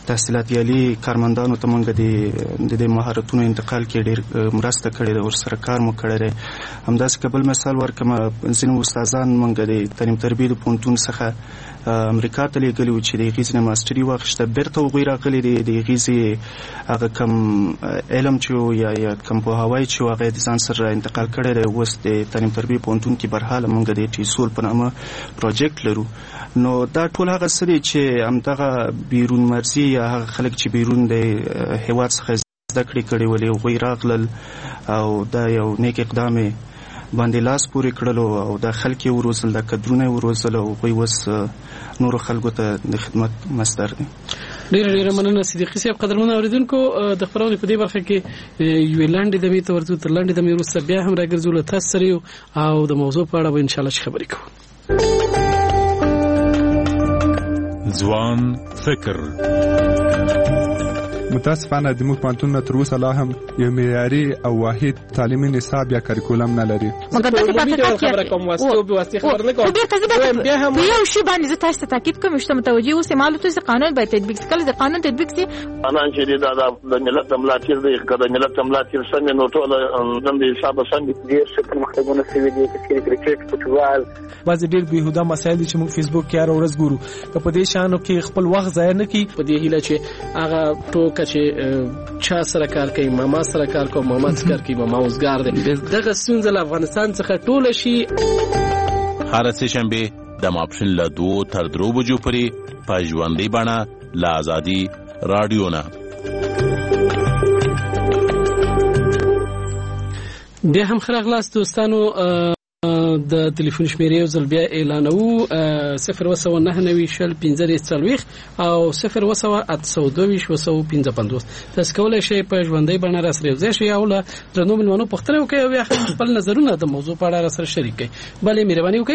تحصیلات یالي کارمندانو ته موږ د د مهارتونو انتقال کې ډېر مرسته کړې ده، ورسره کار مو کړی دی. همداسې که بل مثال ورکړم، ځینې استادان موږ د تعلیم تربیې د پوهنتون څخه امریکا ته لېږلي وو چې د هغې ځینې ماسټري واخیسته، بېرته هغوی راغلي دي، د هغې ځې هغه کم علم چې و یا یا کم پوهاوی چې و هغه یې د ځان سره انتقال کړی دی. اوس د تعلیم تربیې پوهنتون کې برحاله موږ د ټیسول په نامه پروجیکټ لرو. نو دا ټول هغه څه دي چې همدغه بیرون مرزي یا هغه خلک چې بیرون د هېواد څخه زده کړې کړې ولې هغوی راغلل او دا یو نیک اقدام باندې لاس پورې کړلو او دا خلک یې وروزل، دا کدرونه یې وروزل او هغوی اوس نورو خلکو ته د خدمت مصدر دي. ډېره ډېره مننه صدیقي صاحب. قدرمنو اورېدونکو، د خپرونې په دې برخه کې یوې لنډې دمې ته ورځو، تر لنډې دمې وروسته بیا هم راګرځو له تاسو سره یو او د موضوع په اړه به انشاءالله چې خبرې کوو. ځوان فکر. متاسفانه د موږ پوهنتونونه تر اوسه لا هم یو معیاري او واحد تعلیمي نصاب یا کریکولم نه لري. مګر داسې خبره کوم واسطه به واسطه خبر نه کوم. بیا هم یو شی باندې زه تاسو ته تاکید کوم چې متوجي اوسئ، معلومات چې قانون باید تطبیق شي. کله د قانون تطبیق شي انا چې دا د ملت د ملاتړ دی، کله ملت د ملاتړ څنګه نو ټول د حساب څنګه ډیر څه پرمختګونه شوي دي، چې کرکټ فوټبال بعض ډیر بهوده مسایل چې موږ فیسبوک کې هر ورځ ګورو. په دې شانو کې خپل وخت ضایع نه کړي. په دې هیله چې هغه ټوکه چې چا سره کار کوي، ماما سره کار کوي، ماما سره کار کوي، ماما اوسګار دی، دغه ستونزه له افغانستان څخه ټوله شي. هر سه شنبه د ماپښین له دوه تر درو بجو پورې په ژوندۍ بڼه له آزادي رادیو نه. بیا هم ښه راغلاست دوستانو. د ټلیفون شمیرې یو ځل بیا اعلانوو: صفر اوه سوه نهه نوي شل پنځه دېرش څلوېښت او صفر اوه سوه اته سوه دوه ویشت اوه سوه پنځه پنځوس. تاسو کولی شئ په ژوندۍ بڼه راسره یو ځای شئ او له درنو مېلمنو پوښتنې وکړئ او یا خپل نظرونه د موضوع په اړه راسره شریک کړئ. بلې مهرباني وکړئ.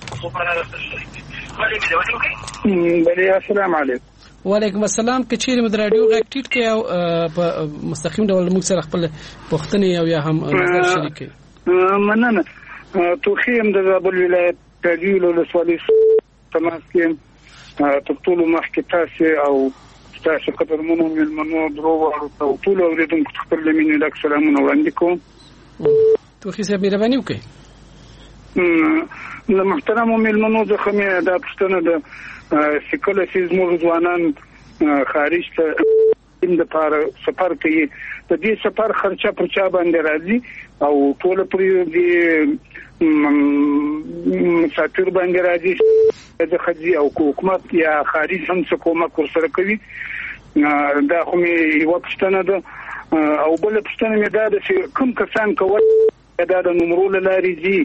بلې السلام علیکم. وعلیکم السلام. که چیرې مو د راډیو غږ ټیټ کړئ او په مستقیم ډول موږ سره خپل پوښتنې او یا هم نظر شریک کړئ. مننه. توخیم د زابل ولایت پېژیل ولسوالۍ تماس کې تر ټولو مخکې تاسو او تاسو قدرمنو مېلمنو درو او ټول اوریدونکو خپل لمنې ډک سلامونه وړاندې کوم. توخی صاحب مهرباني وکړئ. د محترمو مېلمنو څخه مې دا پوښتنه ده چې کله چې زموږ ځوانان خارج ته د لپاره سفر کوي، د دې سفر خرچه پر چا باندې راځي او ټول پر دې مسافر باندې راځي د خځې او حکومت یا خارج هم څه کومک ورسره کوي؟ دا خو مې یوه پوښتنه ده. او بله پوښتنه مې دا ده چې کوم کسان کولی دا د نمرو له لارې ځي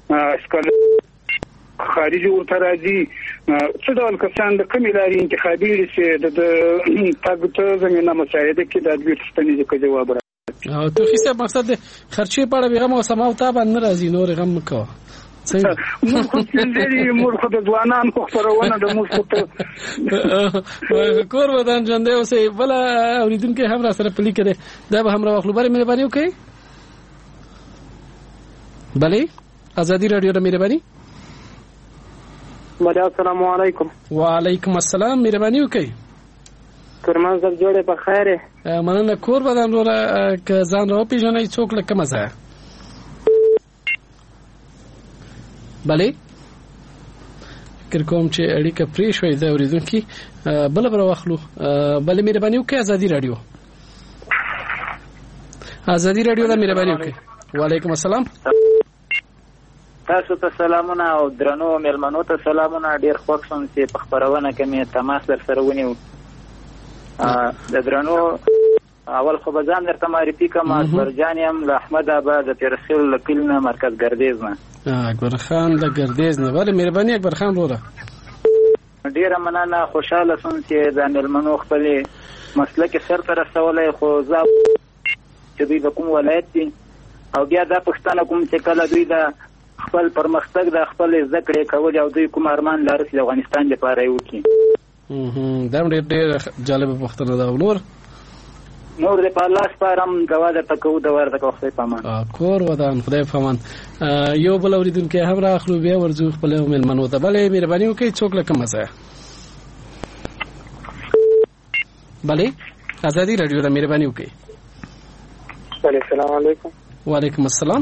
خارج ورته راځي، څه ډول کسان د کومې لارې انتخابېږي چې د تګ ته زمینه مساعده کړي؟ دا دوې پوښتنې ځکه جواب راځي. او توخی صاحب مقصد د خرچې په اړه بېغمه او سما او تا باندې نه راځي، نور غم مه کوه. موږ خو سپینځلي موږ خو د ځوانانو خو خپرونه ده، موږ خو ته کور ودان ژوندی اوسئ. بله اورېدونکی هم را سره په لیکه دی، دا به هم راواخلو. بلې مهرباني وکړئ. بلې ازادي راډیو ته مهرباني. بله السلام علیکم. وعلیکم السلام. مهرباني وکړئ. ترمن صاحب جوړې په خیره. مننه. کور بدن وروره که ځان راوپېژنئ څوک له کومه ځایه؟ بلې فکر کوم چې اړیکه پرې شوې د اورېدونکي. بله به راواخلو. بلې مهرباني وکړئ. ازادي راډیو ازادي راډیو ته مهرباني وکړئ. وعلیکم السلام. تاسو ته سلامونه او درنو مېلمنو ته سلامونه. ډېر خوښ شوم چې په خپرونه کې مې تماس در سره ونیو. د درنو اول خو به ځان درته معرفي کوم. اکبر جان یم له احمد آباد د پیرسیل له کلي نه مرکز ګردیز نه. اکبر خان له ګردیز نه. ولې مهرباني اکبر خان وروره. ډېره مننه. خوشحاله شوم چې د مېلمنو خپلې مسلکې سرته رسولی، خو زه چې دوی د کوم ولایت دي او بیا دا پوښتنه کوم چې کله دوی د خپل پرمختګ د خپل زده کړې کول او دوی کوم ارمان لري چې د افغانستان لپاره یې وکړي. دا ډېر ډېر جالبه پوښتنه ده. نور نور د په الله سپارم دوا درته کوو، دوا درته کوو. خدای په امان. کور ودان. خدای په امان. یو بل اورېدونکی هم راخلو بیا ورځو خپلو مېلمنو ته. بلې مهرباني وکړئ څوک له کومه ځایه؟ بله ازادي رادیو ته مهرباني وکړئ. بله السلام علیکم. وعلیکم السلام.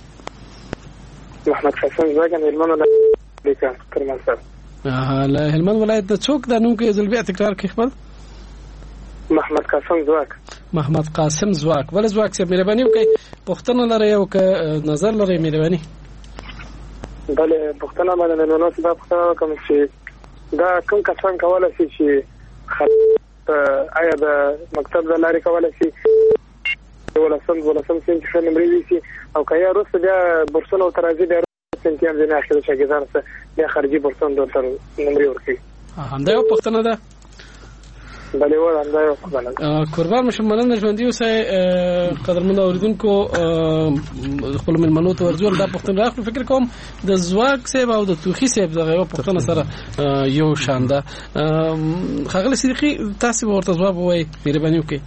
محمد قاسم زواک د هلمند ولایت کرمان صاحب. اه له هلمند ولایت د څوک د نوم کې ځل بیا تکرار کړئ خپل. محمد قاسم زواک. محمد قاسم زواک. ول زواک صاحب مهرباني وکړئ پوښتنه لرئ او که نظر لرئ مهرباني. بله پوښتنه باندې نو څه دا پوښتنه کوم چې دا کوم کسان کولای شي چې آیا د مکتب د لارې کولای شي ولسم ولسم سین چې نمبر وي او که یا روسه بیا برسونه او ترازی بیا سنتیان د اخر شاګردانو څخه بیا خارجي برسون د تر نمبر ورکړي. همدا یو پوښتنه ده. بله ول همدا یو پوښتنه. قربان مشم مننه ژوندۍ اوسئ قدرمن اوریدونکو خپل ملمنو ته ورزول دا پوښتنه راخلو فکر کوم د زواک صاحب او د توخي صاحب دغه یو پوښتنه سره یو شان ده. خغل صدیقي تاسو ورته جواب وایي مهرباني وکړئ.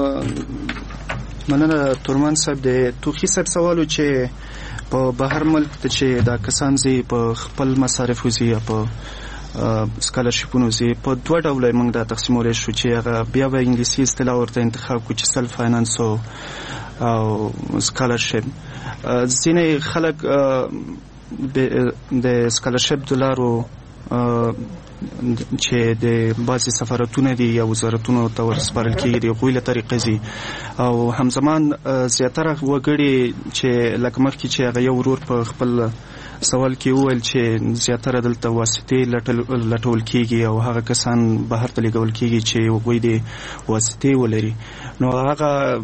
مننه تورمان صاحب د توخي صاحب سوالو چې په بهر ملک ته چې دا کسان زی په خپل مصارف وزي په سکالرشپونو زی په دوه ډول موږ دا تقسیمول شو چې هغه بیا به انګلیسي اصطلاح ورته انتخاب کو چې سلف فاینانس او سکالرشپ. ځینې خلک د سکالرشپ دلارو چې د بعضي سفارتونو دي یا وزارتونو ته ورسپارل کېږي د غوی له طریقې زی او همزمان زیاتره وګړي چې لکه مخکې چې هغه یو ورور په خپل سوال کې وویل چې زیاتره دلته واسطې لټول کېږي او هغه کسان بهر ته لېږل کېږي چې هغوی د واسطې ولري نو هغه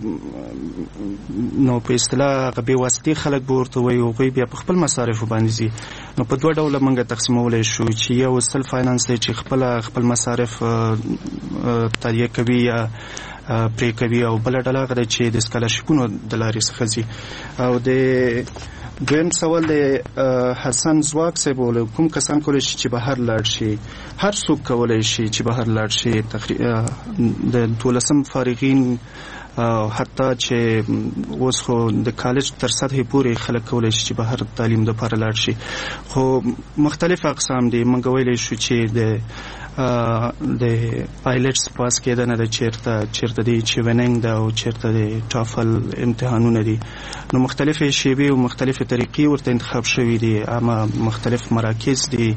نو په اصطلاح هغه بې واسطې خلک به ورته وایي هغوی بیا په خپل مصارفو باندې ځي. نو په دوه ډوله موږ تقسیمولی شو چې یو سلف فاینانس دی چې خپله خپل مصارف تادیه کوي یا پرې کوي او بله ډله هغه ده چې د سکالرشپونو د لارې څخه ځي. او د دویم سوال د حسن زواک صاحب ول کوم کسان کولی شي چې بهر لاړ شي. هر څوک کولی شي چې بهر لاړ شي د دولسم فارغین او حتی چې اوس خو د کالج تر سطحې پورې خلک کولی شي چې بهر تعلیم دپاره لاړ شي خو مختلف اقسام دي. موږ ویلی شو چې د د پایلټس پاس کېدنه د چیرته چیرته دی چې وننګ ده او چیرته د ټافل امتحانونه دي. نو مختلفې شیبې او مختلفې طریقې ورته انتخاب شوي دي اما مختلف مراکز دي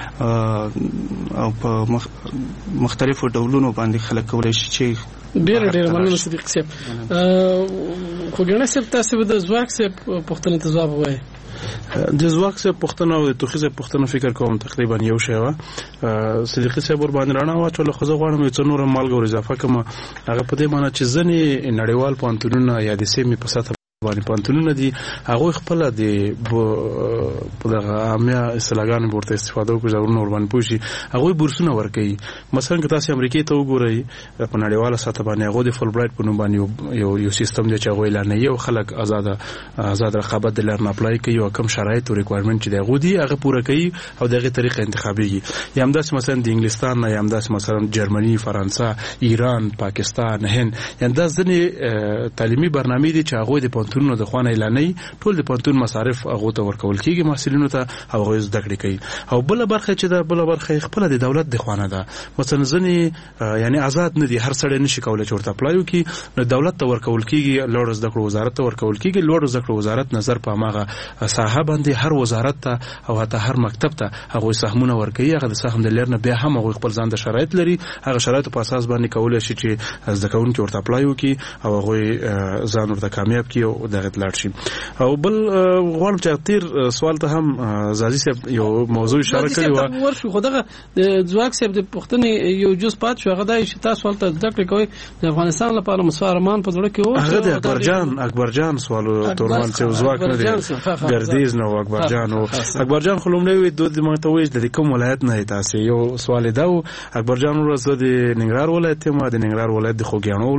او په مختلفو ډولونو باندې خلک کولی شي چې ډېر ډېر مننه صدیق صاحب. خو ګڼه صاحب تاسو د زواک صاحب پوښتنې ته ځواب وایي. د زواک صاحب پوښتنه او د توخي صاحب پوښتنه فکر کوم تقریبا یو شی و. صدیقي صاحب ور باندې رڼا واچوله خو زه غواړم یو څه نور مالګه ور اضافه کړم. هغه په دې معنی چې ځینې نړیوال پوهنتونونه یا د سیمې په سطح باندې پوهنتونونه دي هغوی خپله د په دغه عامه اصطلاحګانو ورته استفاده وکړي ضرورونه ور باندې پوه شي هغوی بورسونه ورکوي. مثلا که تاسې امریکې ته وګورئ په نړیواله سطح باندې هغوی د فول برایټ په نوم باندې یو یو سیستم دی چې هغوی اعلانوي او خلک ازاده ازاد رقابت د لارې نه اپلای کوي او کوم شرایط او ریکوایرمنټ چې د هغوی دي هغه پوره کوي او د هغې طریقه انتخابېږي. یا همداسې مثلا د انګلستان نه یا همداسې مثلا جرمني فرانسه ایران پاکستان هند یعنې دا ځینې تعلیمي برنامې دي چې هغوی د پوهنتونونو د خوا نه اعلانوي ټول د پوهنتون مصارف هغو ته ورکول کېږي محصلینو ته او هغوی زده کړې کوي. او بله برخه چې ده بله برخه خپله د دولت د خوا نه ده مثلا ځینې یعنې آزاد نه دي هر سړی نشي کولی چې ورته اپلای وکړي نو دولت ته ورکول کېږي لوړو زده کړو وزارت ته ورکول کېږي. لوړو زده کړو وزارت نظر په هماغه ساحه باندې هر وزارت ته او حتی هر مکتب ته هغوی سهمونه ورکوي. هغه د سهم د لیر نه بیا هم هغوی خپل ځان د شرایط لري هغه شرایطو په اساس باندې کولی شي چې زده کوونکي ورته اپلای وکړي او هغوی ځان ورته کامیاب کړي او دغه ته لاړ شي. او بل غواړم چې تیر سوال ته هم زازي صاحب یو موضوع اشاره کړې وه ورشو خو دغه د ځواک صاحب د پوښتنې یو جز پات شو هغه دا چې تاسو ولته زده کړې کوئ د افغانستان لپاره مسوارمان په زړه کې و هغه د اکبرجان اکبرجان سوال تورمال چې ځواک نه دی ګردیز نو اکبرجان او اکبرجان خو لومړی وي دوی ما ته وایي د کوم ولایت نه تاسو یو سوال دا و اکبرجان ورځ د ننګرهار ولایت ما د ننګرهار ولایت د خوګیانو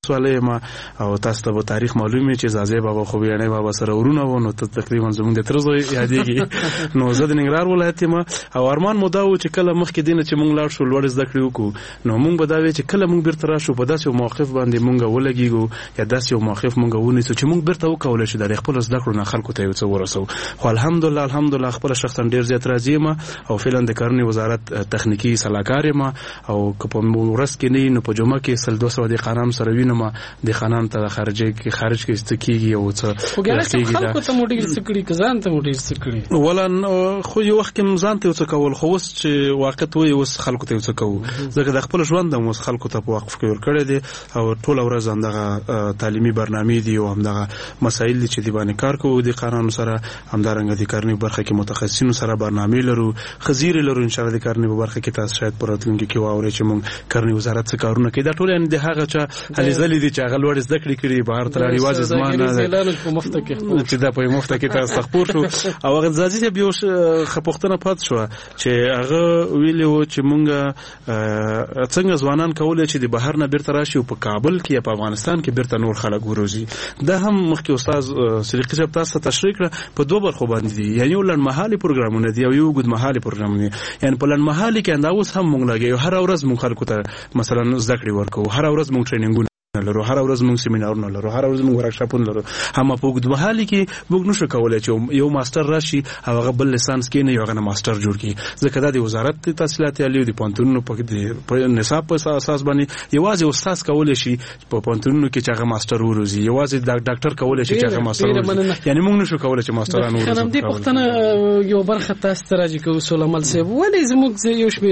ولسوالۍ ما او تاسو ته به تاریخ معلومه چې زازې بابا خو بیانې بابا سره ورونه و نو تقریبا زموږ د ترزو یادېږي نو زه د ننګرهار ولایت ما او ارمان مو دا و چې کله مخکې دینه چې مونږ لاړ شو لوړ زده کړې وکړو نو مونږ به دا وی چې کله مونږ بیرته راشو په داسې موقف باندې مونږ ولګیږو یا داسې موقف مونږ ونیسو چې مونږ بیرته وکولای شو د خپل زده کړو نه خلکو ته یو څه ورسو خو الحمدلله الحمدلله خپل شخصا ډیر زیات راضی یم او فعلا د کرنې وزارت تخنیکی صلاحکار یم او که په ورځ کې نه نو په جمعه کې سل دوه سوه د قانون سره وینم د قانون ته خارجي کې خارج کې استکیږي او څه وګورئ خلکو ته موډي سکړي کزان ته موډي سکړي ولن خو یو وخت کې ځان ته څه کول خو اوس چې واقعیت وي اوس خلکو ته څه کوو ځکه د خپل ژوند د اوس خلکو ته په وقف کې ور کړی دي او ټول ورځ همدغه تعلیمي برنامې دي او همدغه مسایل دي چې دی باندې کار کوو د قانون سره همدارنګه د کرنې برخه کې متخصصینو سره برنامې لرو خزیر لرو ان شاء الله د کرنې په برخه کې تاسو شاید پراتلونکي کې واورئ چې موږ کرنې وزارت څخه کارونه کوي دا ټول ان د هغه چا هلي ځلې دي چې هغه لوړ زده کړې کړي بهر تر ریواز زمانه په مفته کې چې دا په مفته کې تاسو خپور شو او هغه ځاځي چې بيو خپوختنه پات شو چې هغه ویلو چې مونږ څنګه ځوانان کولای چې د بهر نه بیرته راشي او په کابل کې یا په افغانستان کې بیرته نور خلک وروزي دا هم مخکې استاد صدیقي صاحب تاسو تشریح کړ په دوه برخو باندې دي یعنی ولن محلي پروګرامونه دي او یو ګډ محلي پروګرامونه یعنی په لن محلي کې انداوس هم مونږ لګي هر ورځ مونږ خلکو ته مثلا زده کړې ورکو هر ورځ مونږ ټریننګ لرو هر ورځ موږ سیمینارونه لرو هر ورځ موږ ورکشاپونه لرو هم په وګړو حالي کې موږ نشو کولای چې یو ماستر راشي او هغه بل لیسانس کې نه یو غنه ماستر جوړ کړي ځکه دا د وزارت تحصیلات عالی د پونتونو په نصاب په اساس باندې یوازې استاد کولای شي په پونتونو کې چې هغه ماستر وروزي یوازې ډاکټر کولای شي چې هغه ماستر وروزي یعنی موږ نشو کولای چې ماستران وروزي خنم دې پښتنه یو برخه تاسو ته راځي کوم سولمل سیب ولې زموږ یو شمیر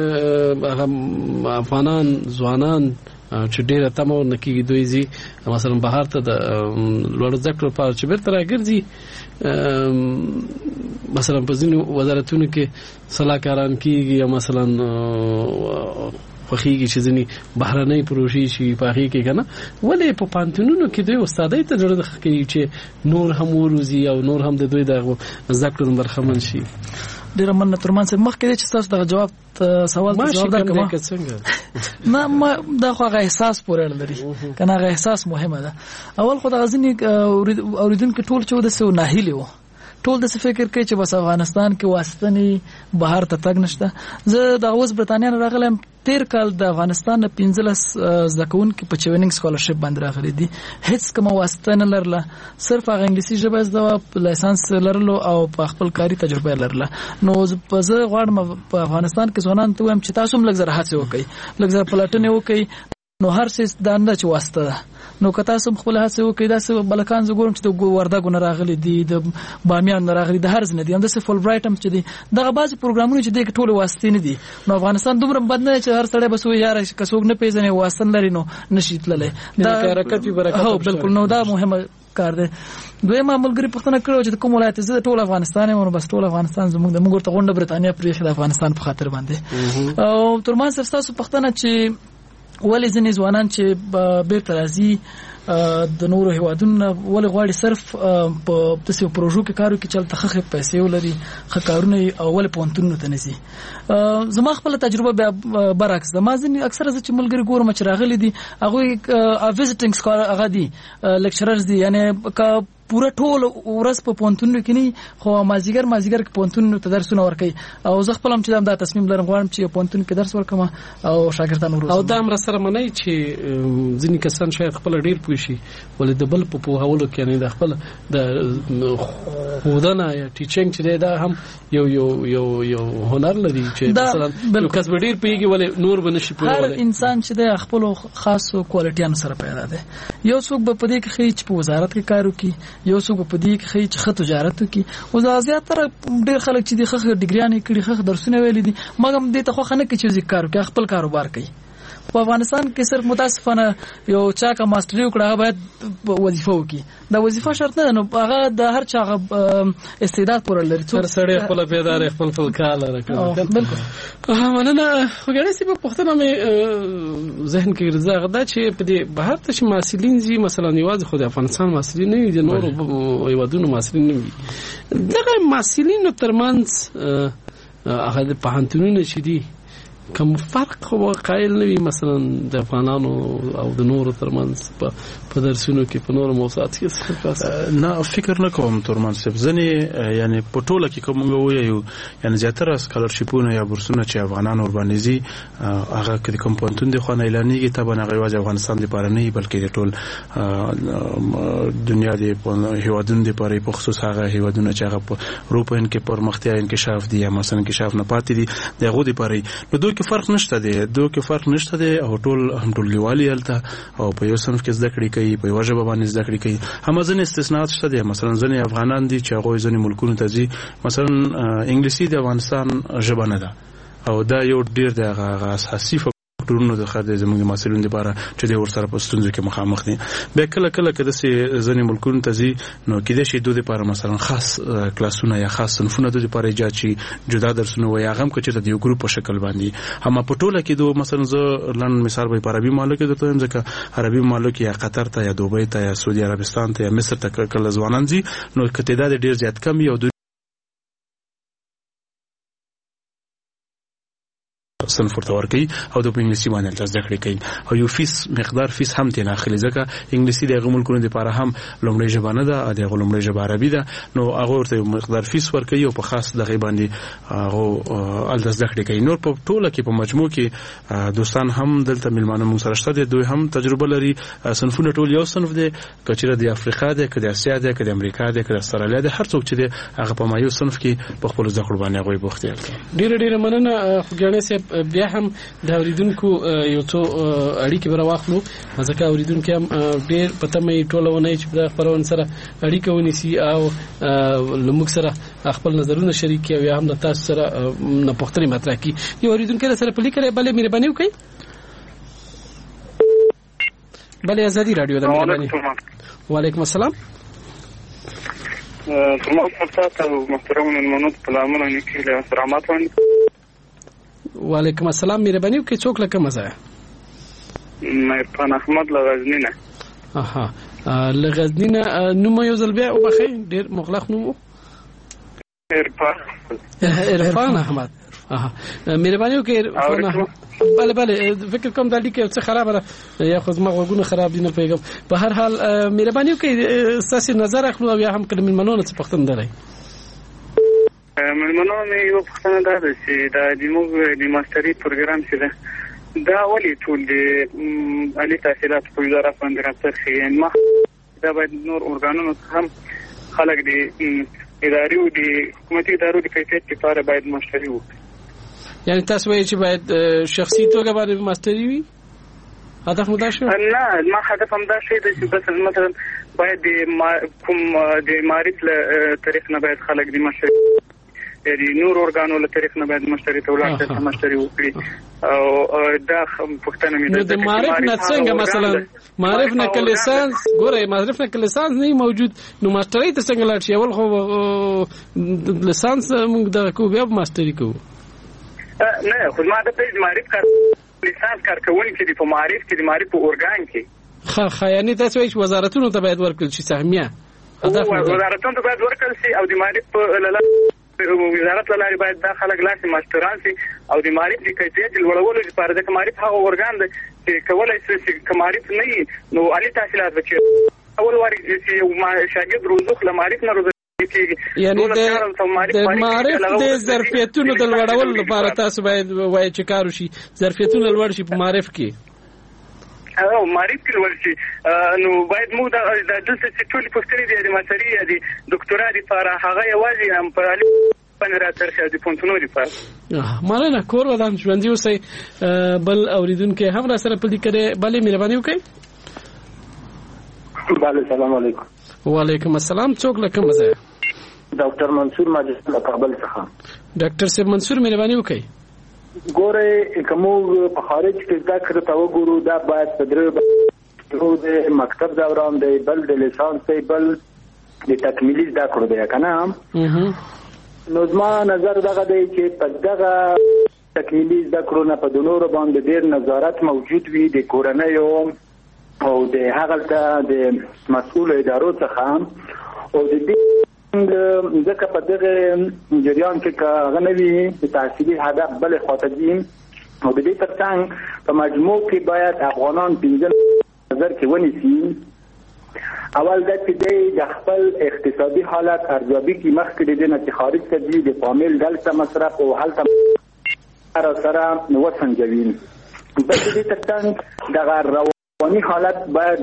افغانان ځوانان چې ډیره تمو نکیږي دوی زی مثلا بهر ته د لوړ ذکر په چې بیرته راګرځي مثلا په ځینو وزارتونو کې صلاحکاران کیږي یا مثلا خوخیږي چې ځینی بهرنۍ پروژې شي پاږي کې کنه ولې په پانتونونو کې دوی استادای ته جوړه کوي چې نور هم وروزي او نور هم د دوی د ذکر برخمن شي ډیر مننه ترمان صاحب مخکې چې تاسو د جواب سوال ته جواب درکوم نه ما دا خو غو احساس پورې لري کنه غو احساس مهمه ده اول خو د غزنی اوریدونکو ټول چې د سو ناهیلی وو ټول د فکر کوي چې بس افغانستان کې واسطنی بهر ته تګ نشته زه د اوس برتانیا راغلم تیر کال د افغانستان پنځلس ځکهون کې په چویننګ سکالرشپ باندې راغلي دي هیڅ کوم واسطه نه لرله صرف هغه انګلیسي ژبه زده په لایسنس لرلو او په خپل کاري تجربه لرله نو په زه غواړم په افغانستان کې ځوانان ته وایم چې تاسو هم لږ زره هڅه وکړئ لږ زره پلاتنه وکړئ نو هر څه د نه چې واسطه ده نو که تاسو خپل هڅه وکړئ دا څه بلکان زګورم چې د وردګو نه راغلي دي د بامیان نه راغلي د هرز نه دي هم د فول برایټ هم چې دي دغه بعضی پروګرامونه چې د ټوله واسطې نه دي نو افغانستان دومره بد نه چې هر سړی بس وي یار کڅوګ نه پیژنې واسطن لري نو نشي تللی دا حرکت وی برکت هو بالکل نو دا مهمه کار دی دوی ما ملګری پښتنه کړو چې کوم ولایت زه ټول افغانستان یم نو بس ټول افغانستان زموږ د موږ ته غونډه برتانیا پرې د افغانستان په خاطر باندې او ترمان صاحب تاسو پښتنه چې ولې ځینې ځوانان چې بیرته راځي د نورو هیوادونو ولې غواړي صرف په تاسو پروژو کې کارو کې چلته خخه پیسې ولري خکارونه اول پونتونو ته نسی زما خپل تجربه برعکس زما ځینې اکثره چې ملګری ګورم چې راغلي دي هغه ویزټینګ سکار هغه دي لیکچررز دي یعنی پورا ټول ورځ په پونتونو کې نه خو مازیګر مازیګر کې پونتونو ته درسونه ورکي او زه خپل هم چې دا تصمیم لرم غواړم چې پونتون کې درس ورکم او شاګردانو او دا امر سره منای چې ځینې کسان شاید خپل ډیر پوه شي ولې د بل په پوهولو کې نه د خپل د خودانه یا ټیچینګ چې دا هم یو یو یو یو هنر لري چې مثلا یو کس ډیر پیږي ولې نور بنشي پوهول هر انسان چې د خپل خاصو کوالټیانو سره پیدا ده یو څوک به په دې کې خېچ په وزارت کې کار وکړي یو څوک په دې کې خې چې خط تجارت وکي او زیاتره ډېر خلک چې د خخ ډیګریانې کړي خخ درسونه ویلي دي مګم دې ته خو خنه کې چې ذکر کوي خپل کاروبار کوي په افغانستان کې صرف متاسفانه یو چا کا ماستری وکړه باید وظیفه وکي دا وظیفه شرط نه نو هغه د هر چا استعداد پر لري څو سړی خپل پیدار خپل خپل کال راکړي بالکل مننه وګورئ چې په پښتنه مې ذهن کې ګرځي دا چې په دې بهر ته چې مسلین زی مثلا یوازې خو د افغانستان مسلین نه دي نور هیوادونو مسلین نه وي دغه مسلین ترمنځ هغه په هانتونو چې دي کوم فرق خو قایل نه وي مثلا د افغانانو او د نورو ترمنځ په درسونو کې په نورو موضوعات کې نه فکر نه کوم ترمن صاحب ځنې یعنی په ټوله کې کوم وایو یعنی زیاتره سکالرشیپونه یا بورسونه چې افغانان ور باندې زی هغه کې کوم پونتون د خو نه اعلانېږي ته به نه غواړي افغانستان لپاره نه بلکې د ټول دنیا د هیوادونو لپاره په خصوص هغه هیوادونه چې هغه په اروپا کې پرمختیا انکشاف دي یا مثلا انکشاف نه پاتې دي دغه لپاره نو دوی کې فرق نشته دی دوی کې فرق نشته دی او ټول هم ټولګیوالي هلته او په یو صنف کې زده کړې کوي په یو ژبه باندې زده کړې کوي هم ځینې استثناءات شته دي مثلا ځینې افغانان دي چې هغه ځینې ملکونو ته ځي مثلا انګلیسي د افغانستان ژبه نه ده او دا یو ډیر د هغه اساسي ټولنو د خاطر زموږ مسلون لپاره چې د ورسره په ستونزو کې مخامخ دي به کله کله کده سي ځنې ملکونو ته ځي نو کېده شي دوی لپاره مثلا خاص کلاسونه یا خاص صنفونه دوی لپاره ایجاد شي جدا درسونه وي هغه هم چې د یو ګروپ په شکل باندې هم په ټوله کې دوی مثلا زه لن مثال به عربي مملکت ته هم ځکه عربي مملکت یا قطر ته یا دوبۍ ته یا سعودي عربستان ته یا مصر ته کله ځوانان ځي نو کتهدا ډیر زیات کم یو صنف ورته ورکي او د انګلیسي باندې تاسو ذکر کوي او یو فیس مقدار فیس هم ته داخلي ځکه انګلیسي د غملکونو لپاره هم لومړی ژبه نه ده د غلمړی ژبه عربي ده نو هغه ورته مقدار فیس ورکي او په خاص دغه باندې هغه ال تاسو ذکر کوي نور په ټوله کې په مجموع کې دوستان هم دلته ملمانه مو سره شته دوی هم تجربه لري صنفونه ټول یو صنف دي کچره د افریقا ده کله اسیا ده کله امریکا ده کله استرالیا ده هر څوک چې هغه په مایو صنف کې په خپل ذکر باندې هغه بوختي ډیر ډیر مننه خوګانې سه بیا هم د اوریدونکو یو څو اړیکې به راواخلو ځکه اوریدونکو هم ډېر پته مې ټولونه چې په خبرون سره اړیکه ونیسي او لموږ سره خپل نظرونه شریک او هم د تاسو سره نه پوښتنې مطرح کړي یو اوریدونکو سره په لیکره بلې مهرباني وکړئ بلې ازادي رادیو د مهرباني وعلیکم السلام محترم المنوط پلامونه نکي له سلامات باندې وعلیکم السلام مهرباني وکړئ څوک لکه مزه عرفان احمد لغزنی نه اها لغزنی نه نو یو ځل بیا وبخې ډیر مغلق نو عرفان عرفان احمد اها مهرباني وکړئ عرفان احمد بله بله فکر کوم د لیکه څه خراب را یا خو زما غوونه خراب دي نه پیغام په هر حال مهرباني وکړئ تاسو نظر اخلو یا هم کلمې منونه څه پختم درای ملمنو مې یو پښتنه ده چې دا د موږ د ماستري پروګرام چې ده دا ولې ټول د علي تحصیلات په وزارت باندې راځي یعنی ما دا باید نور ارګانونو هم خلک د اداري او د حکومتي ادارو د کیفیت لپاره باید ماستري وکړي یعنی تاسو وایئ چې باید شخصي توګه باندې ماستري وي هدف مو دا شو نه ما هدف هم دا شي چې بس مثلا باید د کوم د معرفت له طریق نه باید خلک د ماستري د نور ارګانو له طریق نه باید مشتري تولید ته مشتري وکړي او دا پښتنه مې د معرفت نه څنګه مثلا معرفت نه کلیسانس ګوره معرفت نه کلیسانس نه موجود نو ماستري ته څنګه لاړ شي اول خو لسانس موږ د کو بیا ماستري کوو نه خو ما د پیج معرفت کار لسانس کار کوي چې د معرفت کې د معرفت ارګان کې خا خا یعنی تاسو وایي وزارتونو ته باید ورکړل شي سهمیه وزارتونو ته باید ورکړل شي او د معرفت وزارت لاره باید دا خلک لاسي ماستران سي او د معرفت د کیفیت لوړولو لپاره د معرفت هغه ورګان دی چې کولای شي چې معرفت نه نو علي تحصیلات بچي اول واري چې شاګرد روزخ له معرفت نه روزي یعنی د معرفت د ظرفیتونو د لوړولو لپاره تاسو باید وایي چې کار وشي ظرفیتونه لوړ شي په معرفت کې او معرفت کې ورشي نو باید موږ د دلته چې ټول پوښتنې دي د ماستري دي ډاکټورا دي لپاره هغه یوازې هم په علي باندې راترشي د پونتونو لپاره مالنه کور ودان ژوندۍ اوسئ بل اوریدونکو هم را سره پدې کړي بلې مهرباني وکړئ بله سلام علیکم وعلیکم السلام څوک لکه مزه ډاکټر منصور ماجد له کابل څخه ډاکټر صاحب منصور مهرباني وکړئ ګوره کومو په خارج کې دا کړه تا وګورو دا باید په درو د مکتب دوران دی بل د لیسانس دی بل د تکمیلي دا کړو دی کنه نو زما نظر دغه دی چې په دغه تکمیلي دا کړو نه په دونو باندې ډیر نظارت موجود وي د کورنۍ او د هغه د مسؤل ادارو څخه او د دې ځکه په دغه جریان کې کاغنوي د تحصیلي هدف بل خاطرین او د دې ترڅنګ په مجموع کې باید افغانان پنځه نظر کې ونیسي. اول دا چې د خپل اقتصادي حالت ارزیابي کې مخکې د نه چې خارج ته ځي د فامیل دلته مصرف او هلته سره سره وسنجوي. بل دې ترڅنګ دغه رواني حالت باید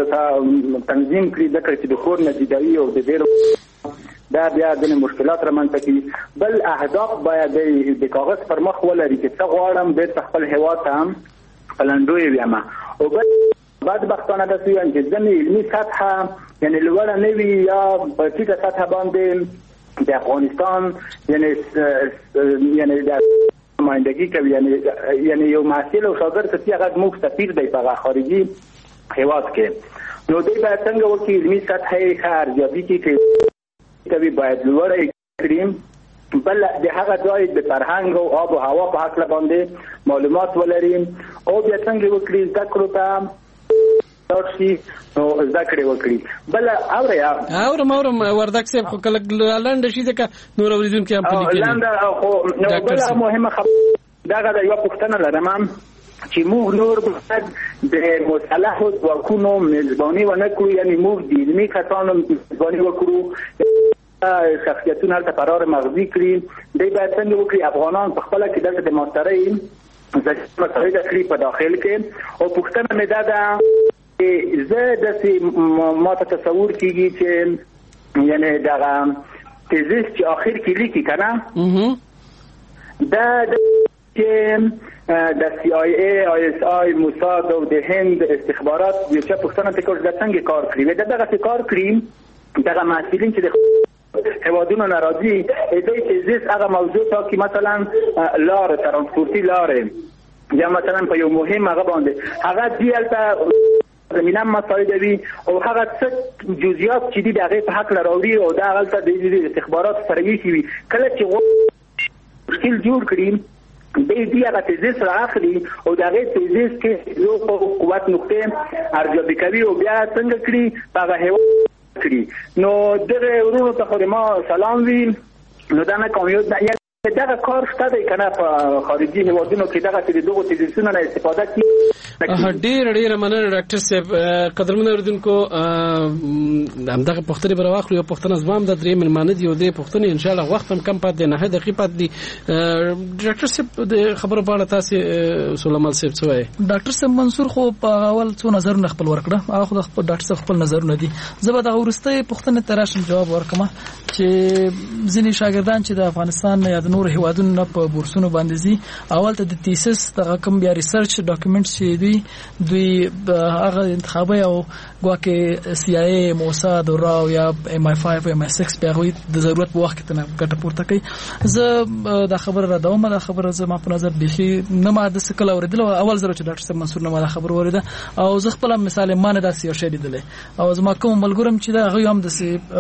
تنظیم کړي ځکه چې د کور نه جدایي او د ډېرو دا بیا د مشکلات رامنځته کوي. بل اهداف باید د کاغذ پر مخ ولري چې څه غواړم بیرته خپل هېواد ته هم پلنډوی ویمه. او بل بدبختانه داسې وي چې ځینې علمي سطحه یعنې لوړه نه وي یا په ټیټه سطحه باندې د افغانستان یعنې یعنې د نمایندګي کوي یعنې یعنې یو محصل او شاګرد چې هغه زموږ سفیر دی په خارجي هېواد کې نو دوی باید څنګه وکړي علمي سطحه یې ښه ارزیابي کړي کوي باید لوړه یې کړي. بل د هغه ځای د فرهنګ او آب و هوا په هکله باندې معلومات ولري او بیا څنګه وکړي زده کړو ته تاسو نو زده کړې وکړي. بل اوریا اورم اورم وردک صاحب خو کله لاند شي ځکه نور اوریدونکو هم په لیکل لاند خو نو بل مهمه خبره دا غواړم یو پوښتنه لرم چې موږ نور باید د مصالح او ځواکونو میزباني ونه کړو یعنی موږ د علمي کسانو میزباني وکړو شخصیتونه هلته فرار مغزي کړي. دوی باید څنګه وکړي افغانان په خپله کې دلته د ماسترۍ مسایل کړي په داخل کې. او پوښتنه مې دا ده زه داسې ما ته تصور کېږي چې یعنې دغه تیزیس چې آخر کې لیکي که نه دا چې د سی آی ای آی اس آی موساد او د هند استخبارات یو څه پوښتنه ترې کوي دا څنګه کار کړي وي دا دغسې کار کړي دغه محصلین چې د هېوادونو نه راځي دوی تیزیس هغه موضوع ټاکي مثلا لارې ترانسپورتي لارې یا مثلا په یو مهم هغه باندې هغه دي هلته زمینه مساعده وي او هغه څه جزئیات چې دي د هغې په حق راوړي او دا هلته د استخباراتو سره ایښي وي کله چې مشکل جوړ کړي دی دي هغه تیزیس رااخلي او د هغې تیزیس کې یو قوت نقطې ارزیابي کوي او بیا څنګه کړي په هغه هېواد کړي. نو دغه ورونو ته خو ما سلام وي نو دا نه کامیاب نه دغه کار شته دی که نه په خارجي هېوادونو کې دغسې د دغو تیزیسونو نه استفاده کړي. ډېره ډېره مننه ډاکټر صاحب. قدرمنو اورېدونکو همدغه پوښتنې به راواخلو. یو پوښتنه زما هم دا درې مېلمانه دي او دې پوښتنې انشاءالله وخت هم کم پاتې دی نهه دقیقې پاتې دي. ډاکټر صاحب د خبرو په اړه تاسې سلیمان صاحب څه وایي؟ ډاکټر صاحب منصور خو په اول څو نظرونه خپل ورکړه هغه خو د خپل ډاکټر صاحب خپل نظرونه دي. زه به دغه وروستۍ پوښتنې ته راشم جواب ورکړم چې ځینې شاګردان چې د افغانستان یا د نورو هېوادونو نه په بورسونو باندې ځي اول ته د تیسس دغه کوم بیا ریسرچ ډاکومنټس چې دوی دوی هغه انتخابي او ګواکې سی آی ای موساد او راو یا ام آی فایو ام آی سکس په هغوی د ضرورت په وخت کې نه ګټه پورته کوي. زه دا خبره را دوم دا خبره زما په نظر بيخي نه ما د سکل اوریدل اول زره چې ډاکټر صاحب منصور نه ما دا خبر اوریده او زه خپل مثال ما نه داسې یو شی لیدلې او زما کوم ملګرم چې دا هغه هم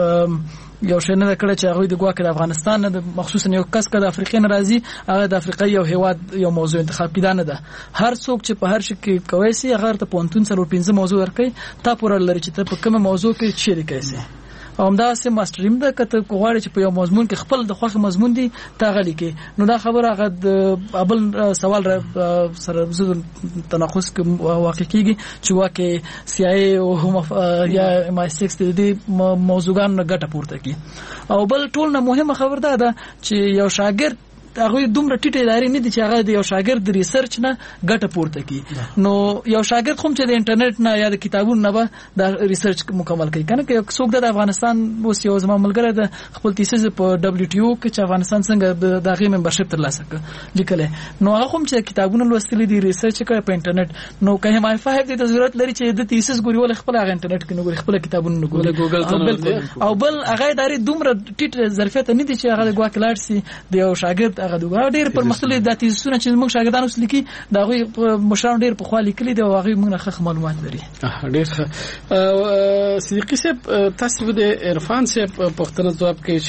د یو شی نه کړی چې هغه د ګواکې د افغانستان نه مخصوصا یو کس که د افریقا نه راځي هغه د افریقا یو هېواد یو موضوع انتخاب کړي دا نه ده. هر څوک چې په هر شي کې کوی سي هغه ته پوهنتون څلور پنځه موضوع ورکوي تا پورې لري چې ته په کومه موضوع کې څه لیکلی سي او همداسې ماسټریم ده که ته غواړې چې په یو مضمون کې خپل د خوښې مضمون دی ته هغه لیکې نو دا خبره هغه د بل سوال سره زه تناقض کې واقع کېږي چې واقع سی آی ای یا ام آی سکس د دې موضوعګانو نه ګټه پورته کړي. او بل ټول نه مهمه خبر دا ده چې یو شاګرد هغه دومره ټیټه ادارې نه دي چې هغه د یو شاګرد د ریسرچ نه ګټه پورته کړي. نو یو شاګرد کوم چې د انټرنیټ نه یا د کتابونو نه به د ریسرچ مکمل کوي کنه که څوک د افغانستان اوس یو زما ملګری د خپل تیسیس په دبليو ټي او کې چې افغانستان څنګه د هغې ممبرشپ ترلاسه کړ لیکلی نو هغه هم چې کتابونه لوستلي دي ریسرچ کوي په انټرنیټ نو که هم آی فایو د ضرورت لري چې د تیسیس ګوري ول خپل هغه انټرنیټ کې نو ګوري خپل کتابونه نو ګوري ګوګل ته او بل هغه ادارې دومره ټیټ ظرفیت نه دي چې هغه د ګواکلار سي د یو شاګرد هغه دوه ډېر پر مختلف د تیزونه چې موږ شاګردان اوس لیکي دا غوي مشران ډېر په خوا لیکلي دی او هغه موږ نه ښه معلومات لري. ډېر ښه. صدیقي صاحب تاسو د عرفان صاحب پوښتنه ځواب کوي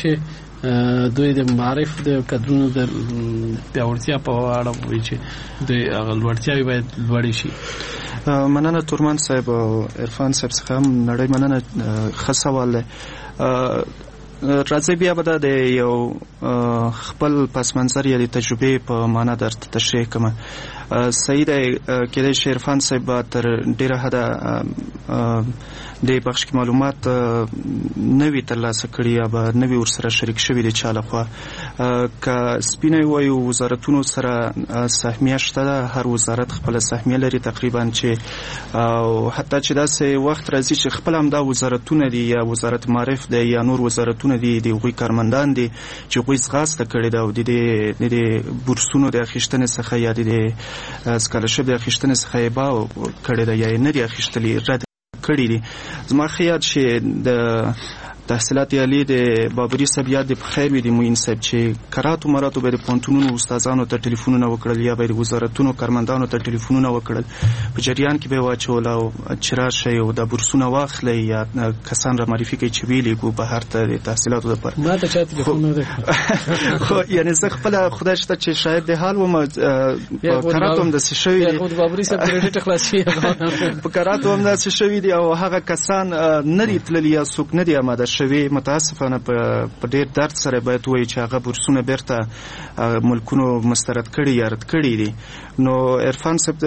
چې دوی د معرف د کډونو د پیاوړتیا په اړه وایي چې د هغه لوړتیاوې باید لوړې شي. مننه تورمان صاحب او عرفان صاحب څخه هم نړۍ مننه. ښه سوال دی. راځي بیا به د یو خپل پس منظر یا د تجربې په معنا درته تشریح کوم. صحیح دی کېدای شي عرفان صاحب تر ډیره حده د بخش کې معلومات نوی ترلاسه کړي یا به نوی ورسره شریک شوي دي چا لخوا. که سپینه وایو وزارتونو سره سهمیه شته ده، هر وزارت خپله سهمیه لري تقریبا، چې او حتی چې داسې وخت راځي چې خپل همدا وزارتونه دي یا وزارت معرف دی یا نور وزارتونه دي د هغوی کارمندان دي چې هغوی ځغاسته کړې ده او د دې بورسونو د اخیستنې څخه یا د سکالرشپ د اخیستنې څخه یې با کړې ده یا یې نه دي اخیستلي، رد کړي دي. زما ښه یاد چې د تحصیلات عالی د بابري صاحب یاد د خیر وي د موین صاحب چې کراتو مراتو به د پونتونونو استادانو ته ټلیفونونه وکړل یا به د وزارتونو کارمندانو ته ټلیفونونه وکړل، په جریان کې به واچول او چې راشئ او د بورسونه واخلئ یا کسان را معرفي کوي چې ویلېږو بهر ته د تحصیلاتو دپاره. ما ته چا ټلیفون نه دی خو یعنې زه خپله خدای شته چې شاید د حال وم په کراتو همداسې شوي دي، د بابري صاحب کریډټ خلاص شوي په کراتو همداسې شوي دي او هغه کسان نه دي تللي یا څوک نه دي آماده شوي. متاسفانه په ډیر درد سره باید وایي چې هغه بورسونه بیرته ملکونو مسترد کړي یا رد کړي دي. نو عرفان صاحب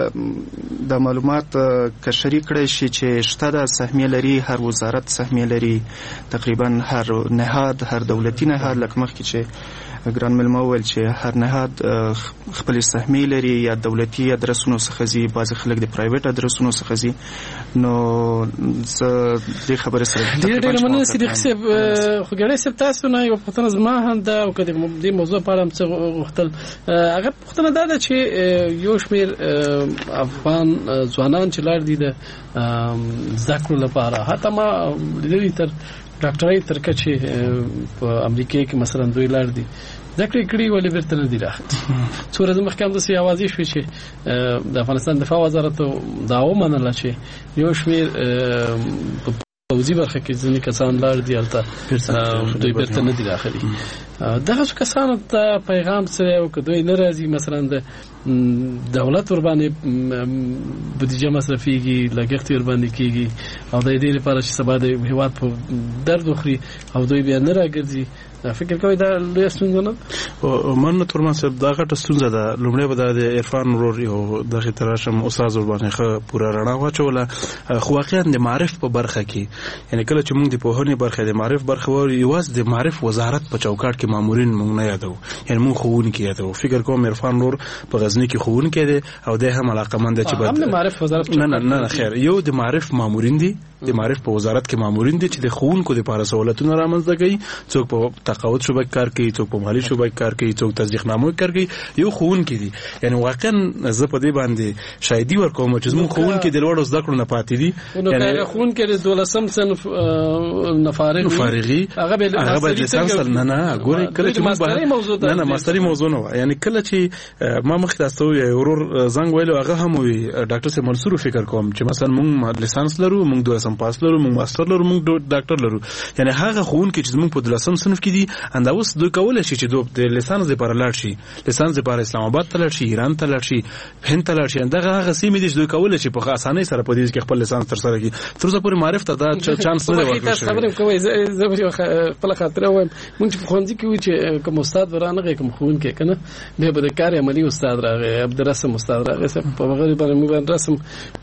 د معلومات که شریک کړی شي چې شته ده سهمیه لري، هر وزارت سهمیه لري، تقریبا هر نهاد هر دولتي نهاد لکه مخکې چې ګران مېلمه وویل چې هر نهاد خپلې سهمیې لري یا دولتي ادرسونو څخه ځي، بعضې خلک د پرایویټ ادرسونو څخه ځي. نو زه دې خبرې سره ډېره ډېره مننه صدیق صاحب. خو ګړی صاحب تاسو نه یوه پوښتنه زما هم ده او که د دې موضوع په اړه هم څه غوښتل. هغه پوښتنه دا ده چې یو شمېر افغان ځوانان چې لاړ دي د زده کړو لپاره، حتی ما لیدلي تر ډاکټرۍ تر کچې په امریکا کې مثلا دوی لاړ دي زده کړې کړي ولې بیرته نه دي راغلي. څو ورځې مخکې هم داسې اوازې شوې چې د افغانستان دفاع وزارت دا ومنله چې یو شمېر په پوځي برخه کې ځینې کسان لاړ دي هلته دوی بیرته نه دي راغلي. دغه کسانو ته پیغام سره او که دوی نه راځي مثلا د دولت ور باندې بودیجه مصرفيږي، لګښت ور باندې کیږي او د دې لپاره چې سبا د هیواد په درد وخوري او دوی بیا نه راګرځي. فکر کوي دا لویه ستونزه نه او من تورمان صاحب دا غټه ستونزه ده. لومړی به د عرفان ورور یو دغه تراشم استاد ور باندې ښه پوره رڼا واچوله. خو واقعا د معرف په برخه کې یعنی کله چې موږ د پوهنې برخه د معرف برخه وو یوازې د معرف وزارت په چوکاټ کې مامورین موږ نه یادو، یعنی موږ ښوونکي یادو. فکر کوم عرفان ورور په غزني کې ښوونکی دی او د هم علاقمند چې هم د معرف وزارت نه نه نه خیر یو د معرف مامورین دي، د معرف په وزارت کې مامورین دي چې د ښوونکو لپاره سہولتونه رامنځته کوي. څوک په تقاعد شوبه کار کوي، څوک په مالی شوبه کار کوي، څوک تصدیقنامه کار کوي، یو ښوونکی دي. یعنی واقعا زه په دې باندې شاهدي ورکوم چې زموږ ښوونکي د لوړو زده کړو نه پاتې دي. یعنی ښوونکي د دولسم صنف نه فارغ فارغي هغه به لیسانس نه نه ګوري کله چې موږ نه نه ماستري موضوع نه، یعنی کله چې ما مخکې تاسو ورور زنګ ویلو هغه هم وي ډاکټر سي منصور فکر کوم چې مثلا موږ لیسانس لرو، موږ دولسم پاس لرو، موږ ماستر لرو، موږ ډاکټر لرو. یعنی هغه ښوونکي چې موږ په دولسم صنف کې دي اندا اوس دوی کولای شي چې د لیسانس لپاره لاړ شي، لیسانس لپاره اسلام آباد ته لاړ شي، ایران ته لاړ شي، هند ته لاړ شي. دغه هغه سیمې دي چې دوی کولای شي په اسانۍ سره په دې کې خپل لیسانس تر سره کړي. تر اوسه پورې معرف ته دا چانس نه ورکړل شوی. خبرې کوي زه به خپل خاطره وایم موږ په خوندې کې وی چې کوم استاد ورانه کوم ښوونکی کنه به به د کار عملی استاد راغی، عبدالرسم استاد راغی په مغرب باندې موږ رسم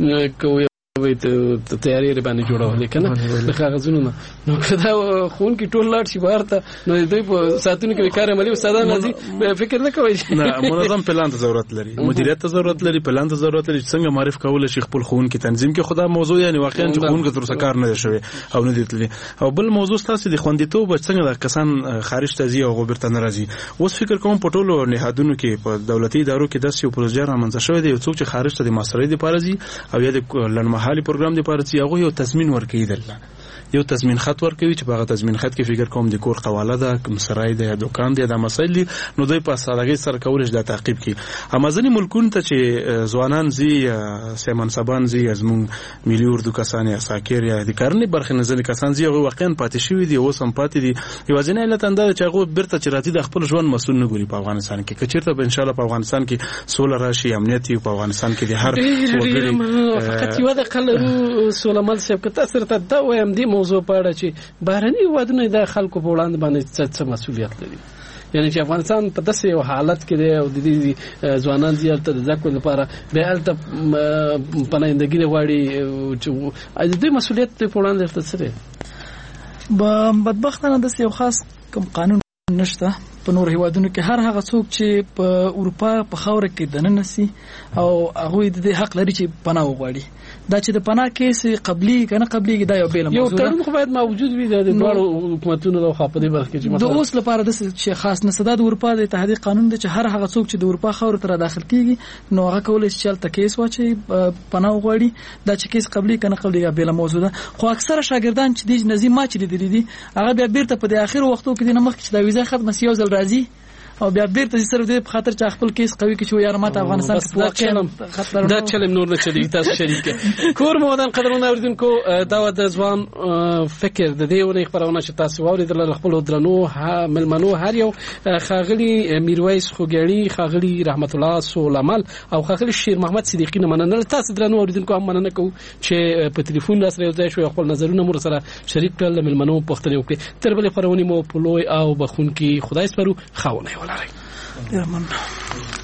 کوي وي ته تیاری باندې جوړول کنه د کاغذونو نه. نو کدا خون کی ټول لاړ شي بهر ته نو دوی په ساتونو کې کار عملی استادان راځي فکر نه کوي. نه منظم پلان ته ضرورت لري، مدیریت ته ضرورت لري، پلان ته ضرورت لري. څنګه معرف کول شي خپل خون کې تنظیم کې خدا موضوع یعنی واقعا چې خون کې تر څه کار نه شوی او نه دي. او بل موضوع تاسو د خوندیتوب څنګه د کسان خارج ته ځي او غوبرته نه راځي. اوس فکر کوم په ټولو نهادونو کې په دولتي ادارو کې داسې یو پروژه رامنځته شوې ده څوک چې خارج ته د ماسترۍ لپاره ځي او یا د لنډمهالي پروګرام لپاره ځي هغه یو تضمین ورکوي دلته یو تضمین خط ورکوي چې په هغه تضمین خط کې فکر کوم د کور قواله ده، کوم سرای ده یا دکان ده، دا مسایل دي. نو دوی په سادهګۍ سره کولای شي دا تعقیب کړي. امازنی ملکونو ته چې ځوانان زی یا سیمنصبان زی ازمون ملي اردو کسان یا ساکر یا د کارنې برخې نه ځل کسان زی هغه واقعا پاتې شوی دي او سم پاتې دي. یو ځینې علت انداز چې هغه برته چې راځي د خپل ژوند مسؤل نه ګوري په افغانستان کې. کچیرته به ان شاء الله په افغانستان کې سوله راشي، امنیت په افغانستان کې د هر وګړي فقط یو د قلرو سوله مل څه کته سره ته دا وایم دی دې موضوع په اړه چې بهرني هیوادونه د خلکو په وړاندې باندې څه مسؤلیت لري، یعنی چې افغانستان په داسې یو حالت کې دی او د دې ځوانان دې هلته د زده کړو لپاره بیا هلته پناهندګي غواړي چې د دې مسؤلیت په وړاندې ورته څه دی؟ بدبختانه داسې یو خاص کوم قانون نشته په نور هیوادونو کې. هر هغه څوک چې په اروپا په خاوره کې دننه سي او هغه د حق لري چې پناه وغواړي. دا چې د پناه کیس قبلي کنه قبلي دا یو بیل موضوع یو تړون خو باید موجود وي د دوه حکومتونو له خوا په دې برخه کې چې د اوس لپاره د څه خاص نه صدا د اروپا د اتحادیې قانون د چې هر هغه څوک چې د اروپا خاور ته داخل کیږي نو هغه کولای شي چې کیس واچي پناه وغواړي. دا چې کیس قبلي کنه قبلي یا بیل موضوع ده. خو اکثره شاګردان چې د نظیم ما چې لیدلي دي هغه بیا بیرته په د اخر وختو کې د نمخ چې د ویزه ختم سی یو ځل راځي او بیا بیرته صرف د خاطر چې خپل کیس قوي کې شو یار ماته افغانستان کې واقع دا چلم نور نه چلی تاسو شریک کور مودان قدرونه اوریدونکو دا د ځوان فکر د دې ونې خبرونه چې تاسو اوریدل خپل درنو ملمنو هر یو خاغلی میرویس خوګړی خاغلی رحمت الله سولمل او خاغلی شیر محمد صدیقی نه مننه تاسو درنو اوریدونکو هم مننه کوم چې په ټلیفون لاس راځي شو خپل نظرونه مور سره شریک کړل ملمنو پوښتنه وکړي. تر بلې خبرونه مو پلوي او بخون کې خدای سپارو خاونه ولري. Yeah, man.